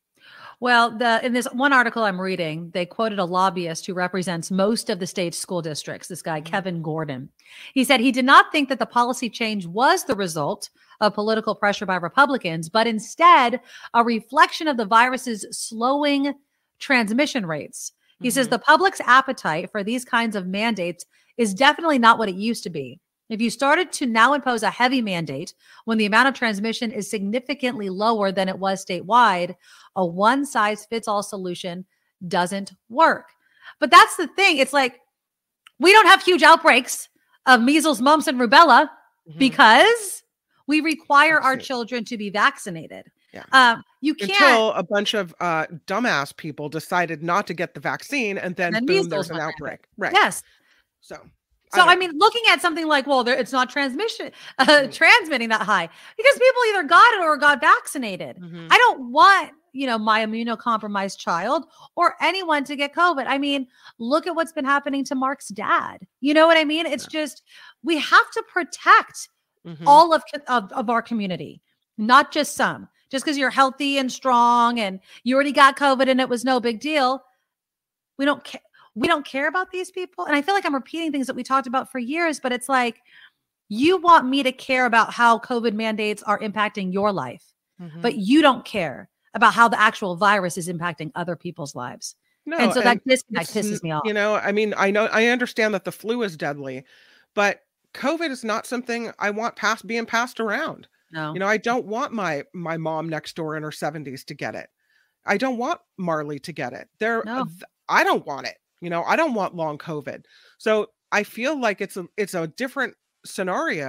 Well, the in this one article I'm reading, they quoted a lobbyist who represents most of the state's school districts, this guy, mm-hmm. Kevin Gordon. He said he did not think that the policy change was the result of political pressure by Republicans, but instead a reflection of the virus's slowing transmission rates. He mm-hmm. says the public's appetite for these kinds of mandates is definitely not what it used to be. If you started to now impose a heavy mandate when the amount of transmission is significantly lower than it was statewide, a one-size-fits-all solution doesn't work. But that's the thing. It's like we don't have huge outbreaks of measles, mumps, and rubella mm-hmm. because we require Absolutely. our children to be vaccinated. Yeah. Um, you can't until a bunch of uh, dumbass people decided not to get the vaccine, and then, and boom, there's an outbreak. Right. Yes. So. So, I, I mean, looking at something like, well, there, it's not transmission, uh, mm-hmm. transmitting that high because people either got it or got vaccinated. Mm-hmm. I don't want, you know, my immunocompromised child or anyone to get COVID. I mean, look at what's been happening to Mark's dad. You know what I mean? It's yeah. just, we have to protect mm-hmm. all of, of, of our community, not just some. Just because you're healthy and strong and you already got COVID and it was no big deal. We don't care. We don't care about these people. And I feel like I'm repeating things that we talked about for years, but it's like, you want me to care about how COVID mandates are impacting your life, mm-hmm. but you don't care about how the actual virus is impacting other people's lives. No, and so and that disconnect pisses me off. You know, I mean, I know, I understand that the flu is deadly, but COVID is not something I want passed being passed around. No, you know, I don't want my, my mom next door in her seventies to get it. I don't want Marley to get it. There, no. I don't want it. You know, I don't want long COVID. So I feel like it's a it's a different scenario.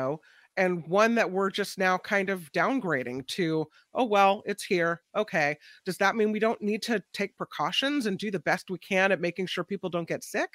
and one that we're just now kind of downgrading to, oh, well, it's here. Okay. Does that mean we don't need to take precautions and do the best we can at making sure people don't get sick?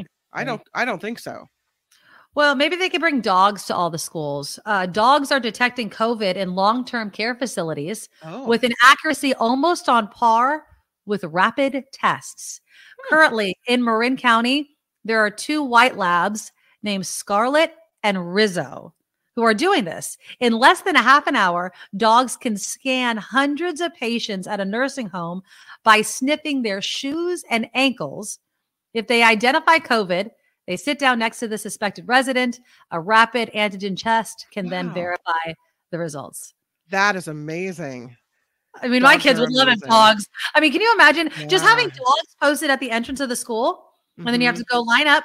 I don't, I don't think so. Well, maybe they could bring dogs to all the schools. Uh, dogs are detecting COVID in long-term care facilities Oh. with an accuracy almost on par with rapid tests. Currently in Marin County, there are two white labs named Scarlet and Rizzo who are doing this. In less than a half an hour, dogs can scan hundreds of patients at a nursing home by sniffing their shoes and ankles. If they identify COVID, they sit down next to the suspected resident. A rapid antigen test can then Wow. verify the results. That is amazing. I mean, my Dogs kids are would love it, amazing. dogs. I mean, can you imagine just having Yeah. dogs posted at the entrance of the school? And then you have Mhm. to go line up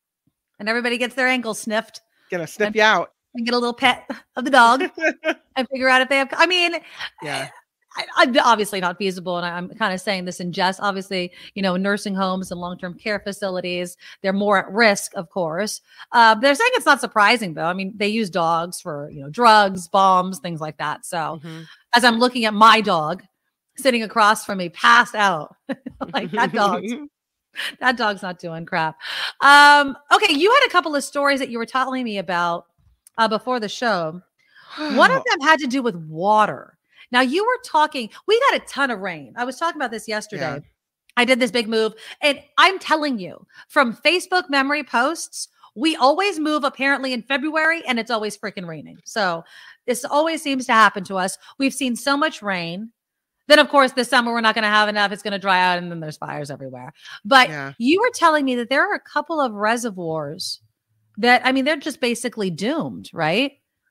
and everybody gets their ankles sniffed Gonna sniff you out. and get a little pet of the dog and figure out if they have. I mean, Yeah. I, I'm obviously not feasible. And I'm kind of saying this in jest. Obviously, you know, nursing homes and long-term care facilities, they're more at risk, of course. Uh, they're saying it's not surprising, though. I mean, they use dogs for, you know, drugs, bombs, things like that. So Mhm. as I'm looking at my dog sitting across from me, passed out, like that dog's, that dog's not doing crap. Um, okay, you had a couple of stories that you were telling me about uh, before the show. One of them had to do with water. Now, you were talking, we got a ton of rain. I was talking about this yesterday. Yeah. I did this big move, and I'm telling you, from Facebook memory posts, we always move apparently in February, and it's always freaking raining. So this always seems to happen to us. We've seen so much rain. Then, of course, this summer we're not going to have enough. It's going to dry out, and then there's fires everywhere. But Yeah. you were telling me that there are a couple of reservoirs that, I mean, they're just basically doomed, right?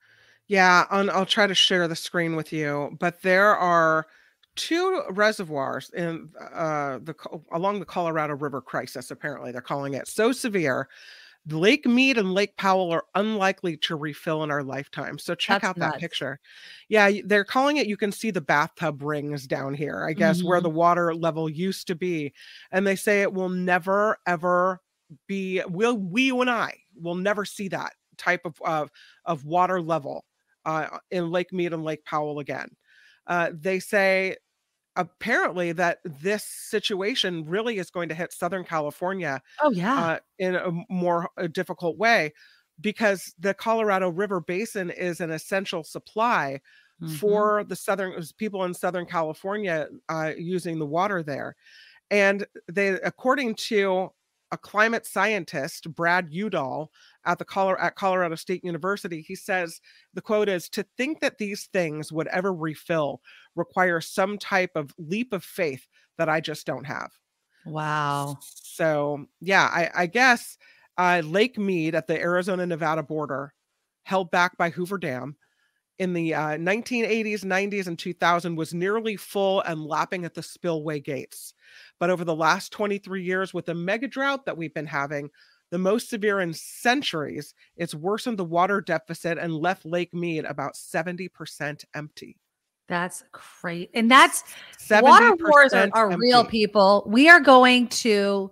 Yeah, and I'll try to share the screen with you, but there are two reservoirs in uh, the Co- along the Colorado River crisis. Apparently, they're calling it so severe. Lake Mead and Lake Powell are unlikely to refill in our lifetime. So check That's out that nuts. picture. Yeah, y- they're calling it. You can see the bathtub rings down here, I guess, where Mhm. the water level used to be, and they say it will never ever be. Will we, you and I will never see that type of of, of water level uh, in Lake Mead and Lake Powell again. Uh, they say apparently that this situation really is going to hit Southern California Oh, yeah. uh, in a m- more a difficult way because the Colorado River Basin is an essential supply Mhm. for the southern people in Southern California uh, using the water there. And they, according to a climate scientist, Brad Udall at the Color at Colorado State University, he says the quote is, "To think that these things would ever refill requires some type of leap of faith that I just don't have." Wow. So yeah, I, I guess uh, Lake Mead at the Arizona-Nevada border, held back by Hoover Dam in the uh, nineteen eighties, nineties, and two thousand, was nearly full and lapping at the spillway gates. But over the last twenty-three years, with the mega drought that we've been having, the most severe in centuries, it's worsened the water deficit and left Lake Mead about seventy percent empty. That's great. And that's water wars are, seventy percent are real, empty. people. We are going to,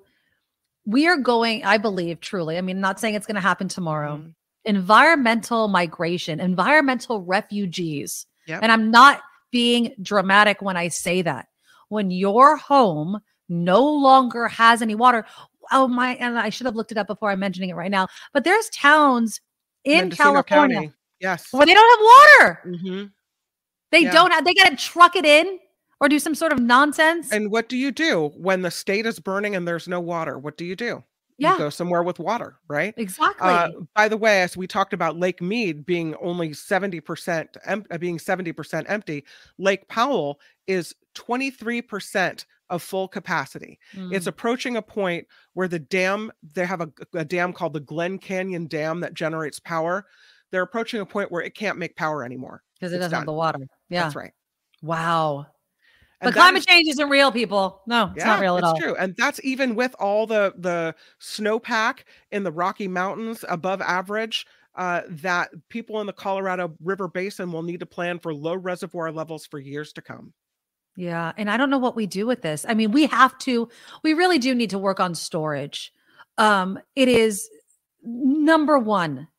we are going, I believe truly, I mean, not saying it's going to happen tomorrow. Mhm. Environmental migration, environmental refugees. Yep. And I'm not being dramatic when I say that. When your home no longer has any water, oh my, and I should have looked it up before I'm mentioning it right now, but there's towns in Mendocino California County. Yes. where they don't have water. Mhm. They Yeah. don't have, they got to truck it in or do some sort of nonsense. And what do you do when the state is burning and there's no water? What do you do? Yeah. You go somewhere with water, right? Exactly. Uh, by the way, as we talked about Lake Mead being only seventy percent em- uh, being seventy percent empty, Lake Powell is twenty-three percent of full capacity. It's Mm. approaching a point where the dam, they have a, a dam called the Glen Canyon Dam that generates power. They're approaching a point where it can't make power anymore. Because it It's doesn't have done. the water. Yeah. That's right. Wow. And But that climate is- change isn't real, people. No, it's not real at it's all. true. And that's even with all the the snowpack in the Rocky Mountains above average, uh, that people in the Colorado River Basin will need to plan for low reservoir levels for years to come. Yeah. And I don't know what we do with this. I mean, we have to, we really do need to work on storage. Um, it is number one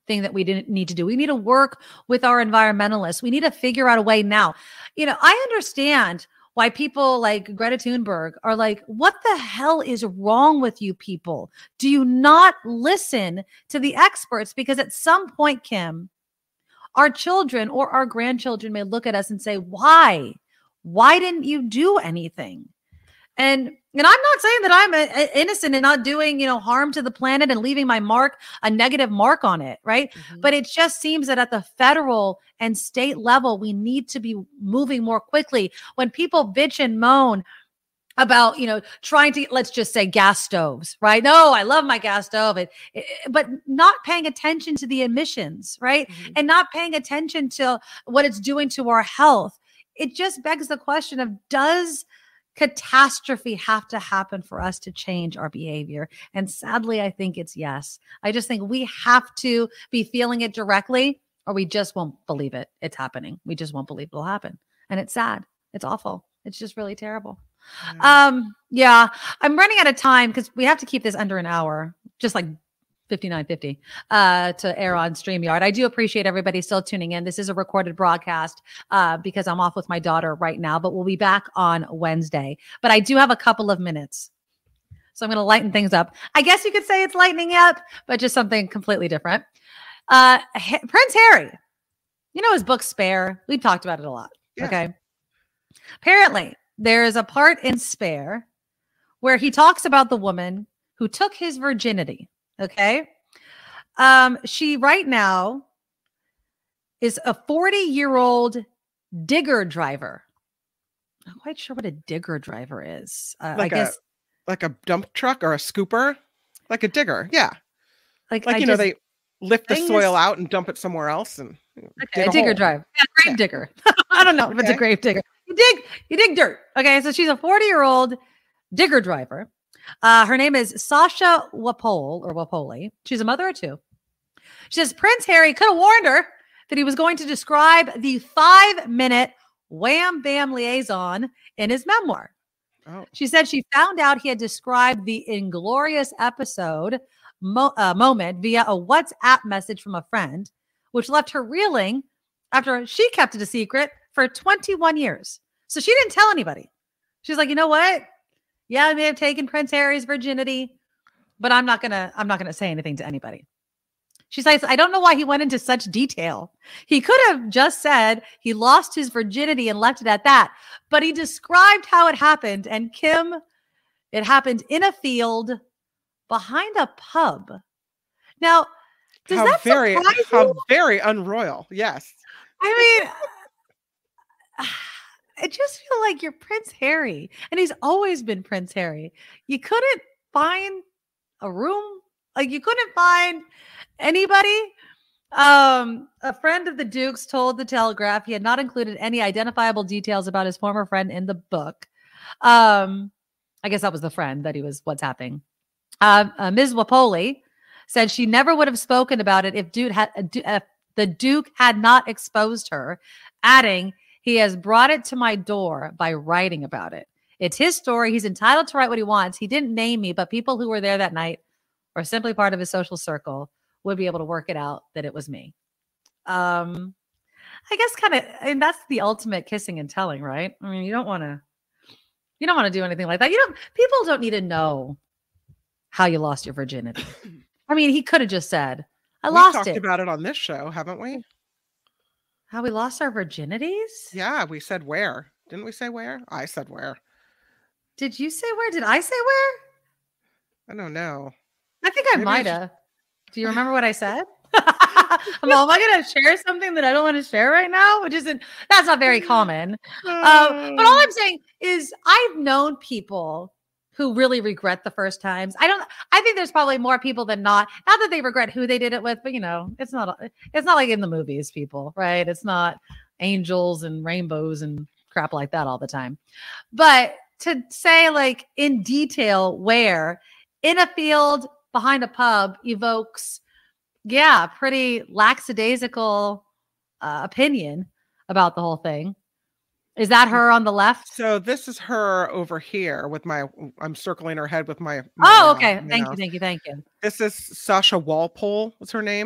thing that we didn't need to do. We need to work with our environmentalists. We need to figure out a way now. You know, I understand why people like Greta Thunberg are like, what the hell is wrong with you people? Do you not listen to the experts? Because at some point, Kim, our children or our grandchildren may look at us and say, why? Why didn't you do anything? And and I'm not saying that I'm a, a innocent and not doing, you know, harm to the planet and leaving my mark, a negative mark on it, right? Mm-hmm. But it just seems that at the federal and state level, we need to be moving more quickly. When people bitch and moan about, you know, trying to, let's just say gas stoves, right? No, I love my gas stove, it, it, but not paying attention to the emissions, right? Mm-hmm. And not paying attention to what it's doing to our health. It just begs the question of, does catastrophe have to happen for us to change our behavior? And sadly, I think it's yes. I just think we have to be feeling it directly, or we just won't believe it. It's happening. We just won't believe it'll happen. And it's sad. It's awful. It's just really terrible. Mm. Um, yeah, I'm running out of time because we have to keep this under an hour, just like fifty-nine fifty uh, to air on StreamYard. I do appreciate everybody still tuning in. This is a recorded broadcast uh, because I'm off with my daughter right now, but we'll be back on Wednesday. But I do have a couple of minutes, so I'm going to lighten things up. I guess you could say it's lightening up, but just something completely different. Uh, H- Prince Harry, you know his book Spare? We've talked about it a lot. Yeah. Okay. Apparently, there is a part in Spare where he talks about the woman who took his virginity. Okay. Um, she right now is a forty year old digger driver. I'm not quite sure what a digger driver is. Uh, like I guess a, like a dump truck or a scooper, like a digger. Yeah. Like, like I you know, just, they lift the soil is, out and dump it somewhere else. And okay, a digger hole. driver. Yeah, grave yeah. digger. I don't know okay. if it's a grave digger. You dig, you dig dirt. Okay. So she's a forty year old digger driver. Uh, her name is Sasha Wapole or Wapole. She's a mother of two. She says Prince Harry could have warned her that he was going to describe the five minute wham bam liaison in his memoir. Oh. She said she found out he had described the inglorious episode mo- uh, moment via a WhatsApp message from a friend, which left her reeling after she kept it a secret for twenty-one years. So she didn't tell anybody. She's like, you know what? Yeah, I may have taken Prince Harry's virginity, but I'm not gonna, I'm not gonna say anything to anybody. She says, I don't know why he went into such detail. He could have just said he lost his virginity and left it at that, but he described how it happened. And Kim, it happened in a field behind a pub. Now, does how that very, surprise you? How very unroyal. Yes. I mean, I just feel like you're Prince Harry, and he's always been Prince Harry. You couldn't find a room, like you couldn't find anybody. Um, a friend of the Duke's told the Telegraph he had not included any identifiable details about his former friend in the book. Um, I guess that was the friend that he was WhatsApping. Uh, uh, Miz Wapole said she never would have spoken about it if Duke had, uh, uh, the Duke had not exposed her, adding, he has brought it to my door by writing about it. It's his story. He's entitled to write what he wants. He didn't name me, but people who were there that night or simply part of his social circle would be able to work it out that it was me. Um, I guess kind of, and that's the ultimate kissing and telling, right? I mean, you don't want to, you don't want to do anything like that. You don't, people don't need to know how you lost your virginity. I mean, he could have just said, I we lost talked it. about it on this show, haven't we? How we lost our virginities? Yeah, we said where. Didn't we say where? I said where. Did you say where? Did I say where? I don't know. I think I might have. Do you remember what I said? I'm all, am I going to share something that I don't want to share right now? Which isn't, that's not very common. Uh, but all I'm saying is I've known people who really regret the first times. I don't, I think there's probably more people than not, not that they regret who they did it with, but you know, it's not, it's not like in the movies, people, right? It's not angels and rainbows and crap like that all the time. But to say like in detail where in a field behind a pub evokes, yeah, pretty lackadaisical uh, opinion about the whole thing. Is that her on the left? So this is her over here with my, I'm circling her head with my. my oh, okay. Uh, thank know. you. Thank you. Thank you. This is Sasha Walpole. What's her name?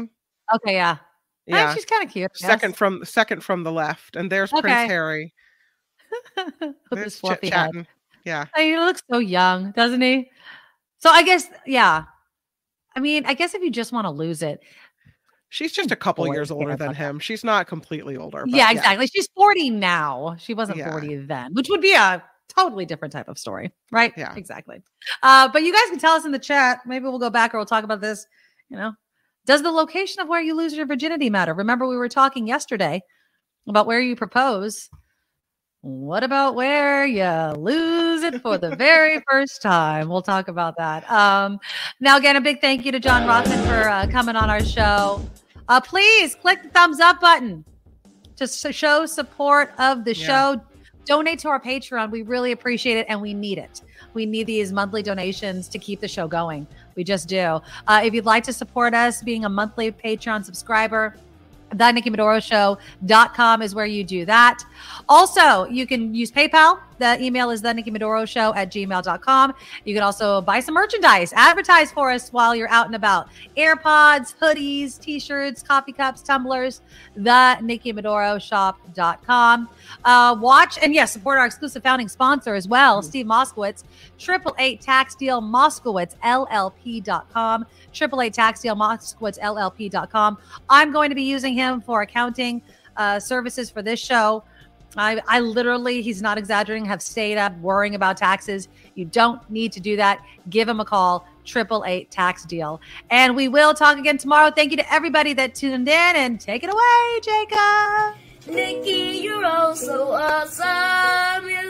Okay, yeah. Yeah, Eh, she's kind of cute. I guess. Second from second from the left, and there's Okay. Prince Harry. With There's his fluffy head. chit-chatting. Yeah. I mean, he looks so young, doesn't he? So I guess, yeah. I mean, I guess if you just want to lose it. She's just a couple Boy, years older yeah, than okay. him. She's not completely older. But Yeah, exactly. She's forty now. She wasn't Yeah. forty then, which would be a totally different type of story, right? Yeah. Exactly. Uh, but you guys can tell us in the chat. Maybe we'll go back or we'll talk about this. You know, does the location of where you lose your virginity matter? Remember, we were talking yesterday about where you propose. What about where you lose it for the very first time? We'll talk about that. Um, now, again, a big thank you to John Rothman for uh, coming on our show. Uh, please click the thumbs up button to s- show support of the Yeah. show. Donate to our Patreon. We really appreciate it, and we need it. We need these monthly donations to keep the show going. We just do. Uh, if you'd like to support us, being a monthly Patreon subscriber, the nikki medoro show dot com is where you do that. Also, you can use PayPal. The email is the nikki medoro show at gmail dot com. You can also buy some merchandise, advertise for us while you're out and about. AirPods, hoodies, t-shirts, coffee cups, tumblers, the nikki medoro shop dot com. Uh, watch and yes, support our exclusive founding sponsor as well, Steve Moskowitz, triple eight tax deal Moskowitz L L P dot com. triple eight tax deal Moskowitz L L P dot com. I'm going to be using him for accounting uh, services for this show. I, I literally, he's not exaggerating, have stayed up worrying about taxes. You don't need to do that. Give him a call, triple eight tax deal. And we will talk again tomorrow. Thank you to everybody that tuned in, and take it away, Jacob. Nikki, you're all so awesome. You're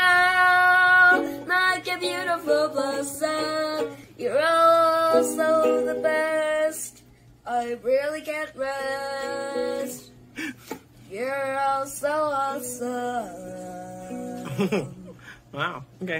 sprout, like a beautiful blossom. You're also the best. I really can't rest. You're all so awesome. Wow. Okay.